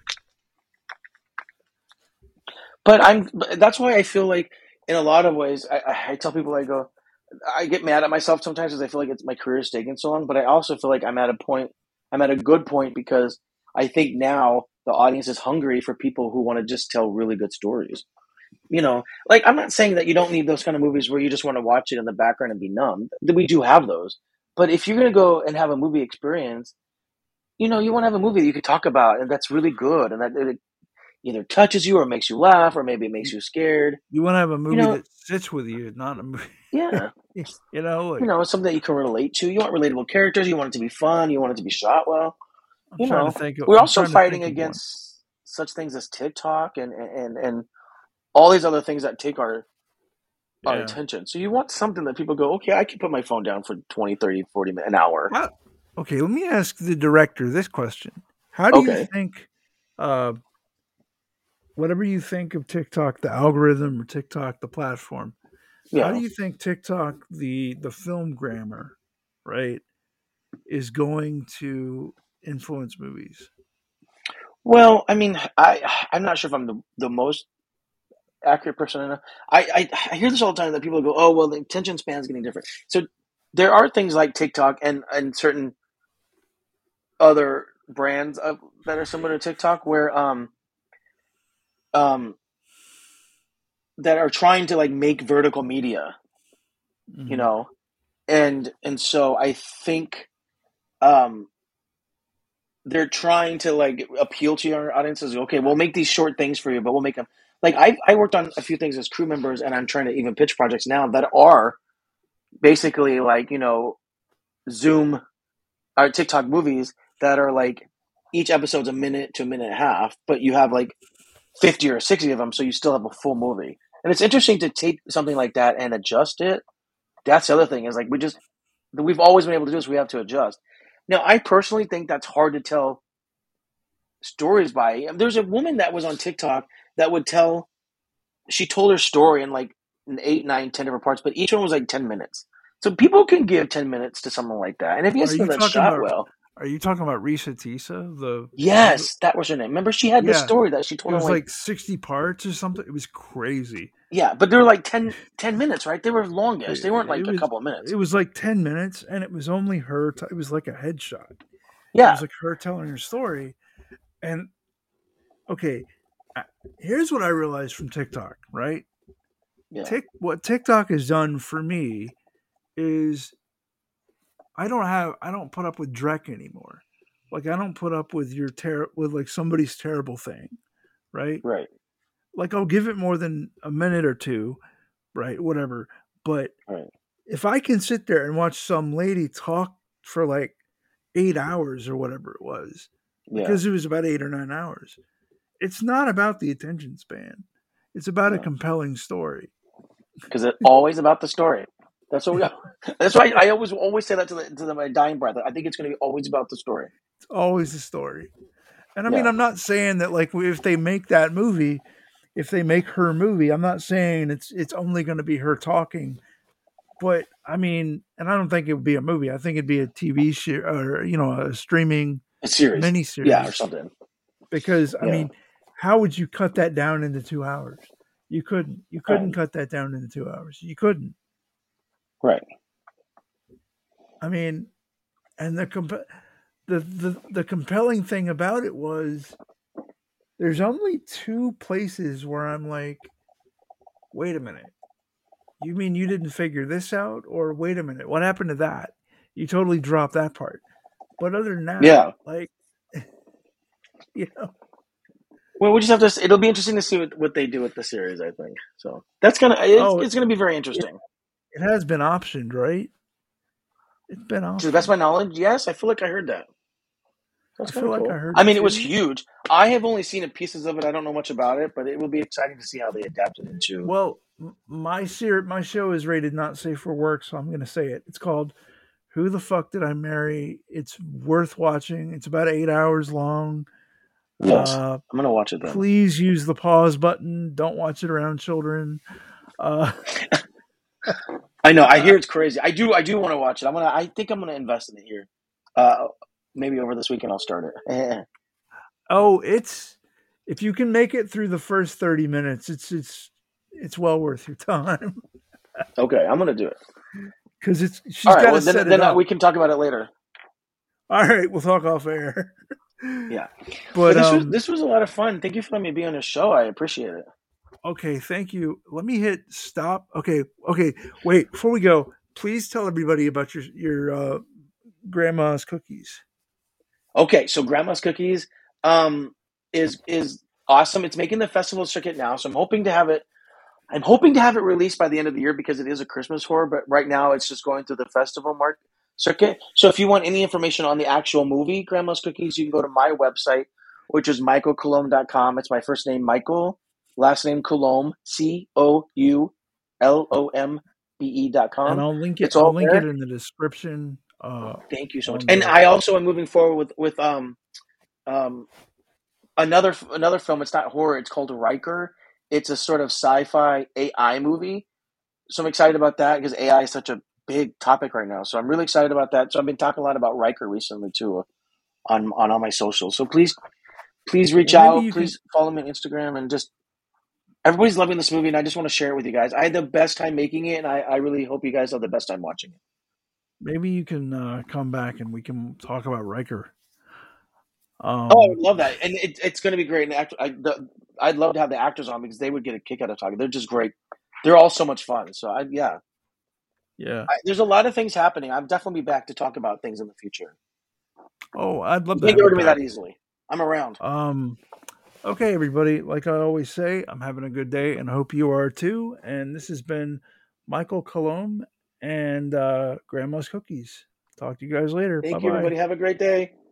but I'm. But that's why I feel like in a lot of ways, I, I, I tell people I go, I get mad at myself sometimes because I feel like it's my career is taking so long, but I also feel like I'm at a point, I'm at a good point because I think now the audience is hungry for people who want to just tell really good stories. You know, like I'm not saying that you don't need those kind of movies where you just want to watch it in the background and be numb. We do have those, but if you're going to go and have a movie experience, you know, you want to have a movie that you could talk about and that's really good and that it either touches you or makes you laugh or maybe it makes You, you scared. you want to have a You movie know, that sits with you, not a movie. yeah. you know, You like know, something that you can relate to. You want relatable characters. You want it to be fun. You want it to be shot well. I'm You trying to know, think. Of, we're I'm also trying to fighting think of one. against such things as TikTok and and and all these other things that take our our Yeah. attention. So you want something that people go, okay, I can put my phone down for twenty, thirty, forty minutes, an hour. How, okay, let me ask the director this question: How do you Okay. think, uh, whatever you think of TikTok, the algorithm, or TikTok, the platform? How do Yeah. you think TikTok, the the film grammar, right, is going to influence movies? Well, I mean, I I'm not sure if I'm the, the most accurate person I know. I, I I hear this all the time that people go, oh well, the attention span is getting different. So there are things like TikTok and and certain other brands of that are similar to TikTok where um um that are trying to like make vertical media, you Hmm. know, and and so I think um they're trying to like appeal to your audiences. Okay, we'll make these short things for you, but we'll make them like I I worked on a few things as crew members, and I'm trying to even pitch projects now that are basically like you know Zoom or TikTok movies that are like each episode's a minute to a minute and a half, but you have like fifty or sixty of them, so you still have a full movie. And it's interesting to take something like that and adjust it. That's the other thing is like we just we've always been able to do this. We have to adjust. Now, I personally think that's hard to tell stories by. There's a woman that was on TikTok that would tell. She told her story in like in eight, nine, ten different parts, but each one was like ten minutes. So people can give ten minutes to someone like that, and if you have Are you something that's talking shot about? well, Are you talking about Risa Tisa? The the yes, that was her name. Remember, she had this yeah, story that she it told in was like like sixty parts or something. It was crazy. yeah, but they were like ten, ten minutes, right? They were longish. They weren't It, it like a was couple of it minutes. was like ten minutes, and it was only her. T- it was like a headshot. It Yeah. was like her telling her story. And okay, here's what I realized from TikTok. Right, Yeah. Tik what TikTok has done for me is I don't have I don't put up with Drek anymore. Like I don't put up with your ter- with like somebody's terrible thing, right? Right. Like I'll give it more than a minute or two, right? Whatever. But Right. if I can sit there and watch some lady talk for like eight hours or whatever it was, Yeah. because it was about eight or nine hours, it's not about the attention span. It's about a No. compelling story. Because it's always about the story. That's what we. That's why I always always say that to the, to the, my dying breath. I think it's going to be always about the story. It's always a story. And I mean, Yeah. I'm not saying that like if they make that movie, if they make her movie, I'm not saying it's it's only going to be her talking. But I mean, and I don't think it would be a movie. I think it'd be a T V show or you know a streaming A series. Yeah, or miniseries. something. Because I Yeah. mean, how would you cut that down into two hours? You couldn't. You couldn't Right. cut that down into two hours. You couldn't. Right. I mean, and the comp- the, the the compelling thing about it was there's only two places where I'm like, wait a minute. You mean you didn't figure this out? Or wait a minute, what happened to that? You totally dropped that part. But other than that, Yeah. like, you know, Well, we just have to. It'll be interesting to see what, what they do with the series. I think so. That's gonna. It's, oh, it's gonna be very it, interesting. it has been optioned, right? It's been To the best of my optioned. knowledge, yes. I feel like I heard that. That's I kind feel of like I cool. heard I it mean, it was too. huge. I have only seen pieces of it. I don't know much about it, but it will be exciting to see how they adapt it into. Well, my ser- my show is rated not safe for work, so I'm going to say it. It's called Who the Fuck Did I Marry? It's worth watching. It's about eight hours long. Yes, Uh, I'm gonna watch it then. please use the pause button. Don't watch it around children. Uh, I know. I hear it's crazy. I do. I do want to watch it. I'm gonna. I think I'm gonna invest in it here. Uh, maybe over this weekend I'll start it. oh, it's if you can make it through the first thirty minutes, it's it's it's well worth your time Okay, I'm gonna do it. because it's All she's right. got to Well, set then it then up. we can talk about it later. All right, we'll talk off air. Yeah. But But this was um, this was a lot of fun. Thank you for letting me be on this show. I appreciate it. okay, thank you. Let me hit stop. Okay, okay. Wait, before we go, please tell everybody about your your uh, grandma's cookies. Okay, so Grandma's Cookies um, is is awesome. It's making the festival circuit now, so I'm hoping to have it. I'm hoping to have it released by the end of the year because it is a Christmas horror. But right now, it's just going through the festival mark circuit. So if you want any information on the actual movie Grandma's Cookies, you can go to my website, which is michael coulombe dot com. It's my first name Michael, last name Coulombe, C O U L O M B E dot And com. I'll link it. It's I'll all link it there. in the description. Uh, Thank you so much. on And the I also am moving forward with with um um another another film. It's not horror. It's called Riker. It's a sort of sci-fi A I movie. So I'm excited about that because A I is such a big topic right now. So I'm really excited about that. So I've been talking a lot about Riker recently too on on all my socials. So please please reach well, maybe out. you can. Please follow me on Instagram and just everybody's loving this movie and I just want to share it with you guys. I had the best time making it and I, I really hope you guys have the best time watching it. Maybe you can uh, come back and we can talk about Riker. Oh, I Um, would love that, and it, it's going to be great. And act, I, the, I'd love to have the actors on because they would get a kick out of talking. They're just great. They're all so much fun. So I, yeah, yeah. I, there's a lot of things happening. I'm definitely be back to talk about things in the future. Oh, I'd love You to can't have get you rid of me that back. easily. I'm around. Um, okay, everybody. Like I always say, I'm having a good day, and I hope you are too. And this has been Michael Colomb and uh, Grandma's Cookies. Talk to you guys later. Bye Thank you, bye. everybody. Have a great day.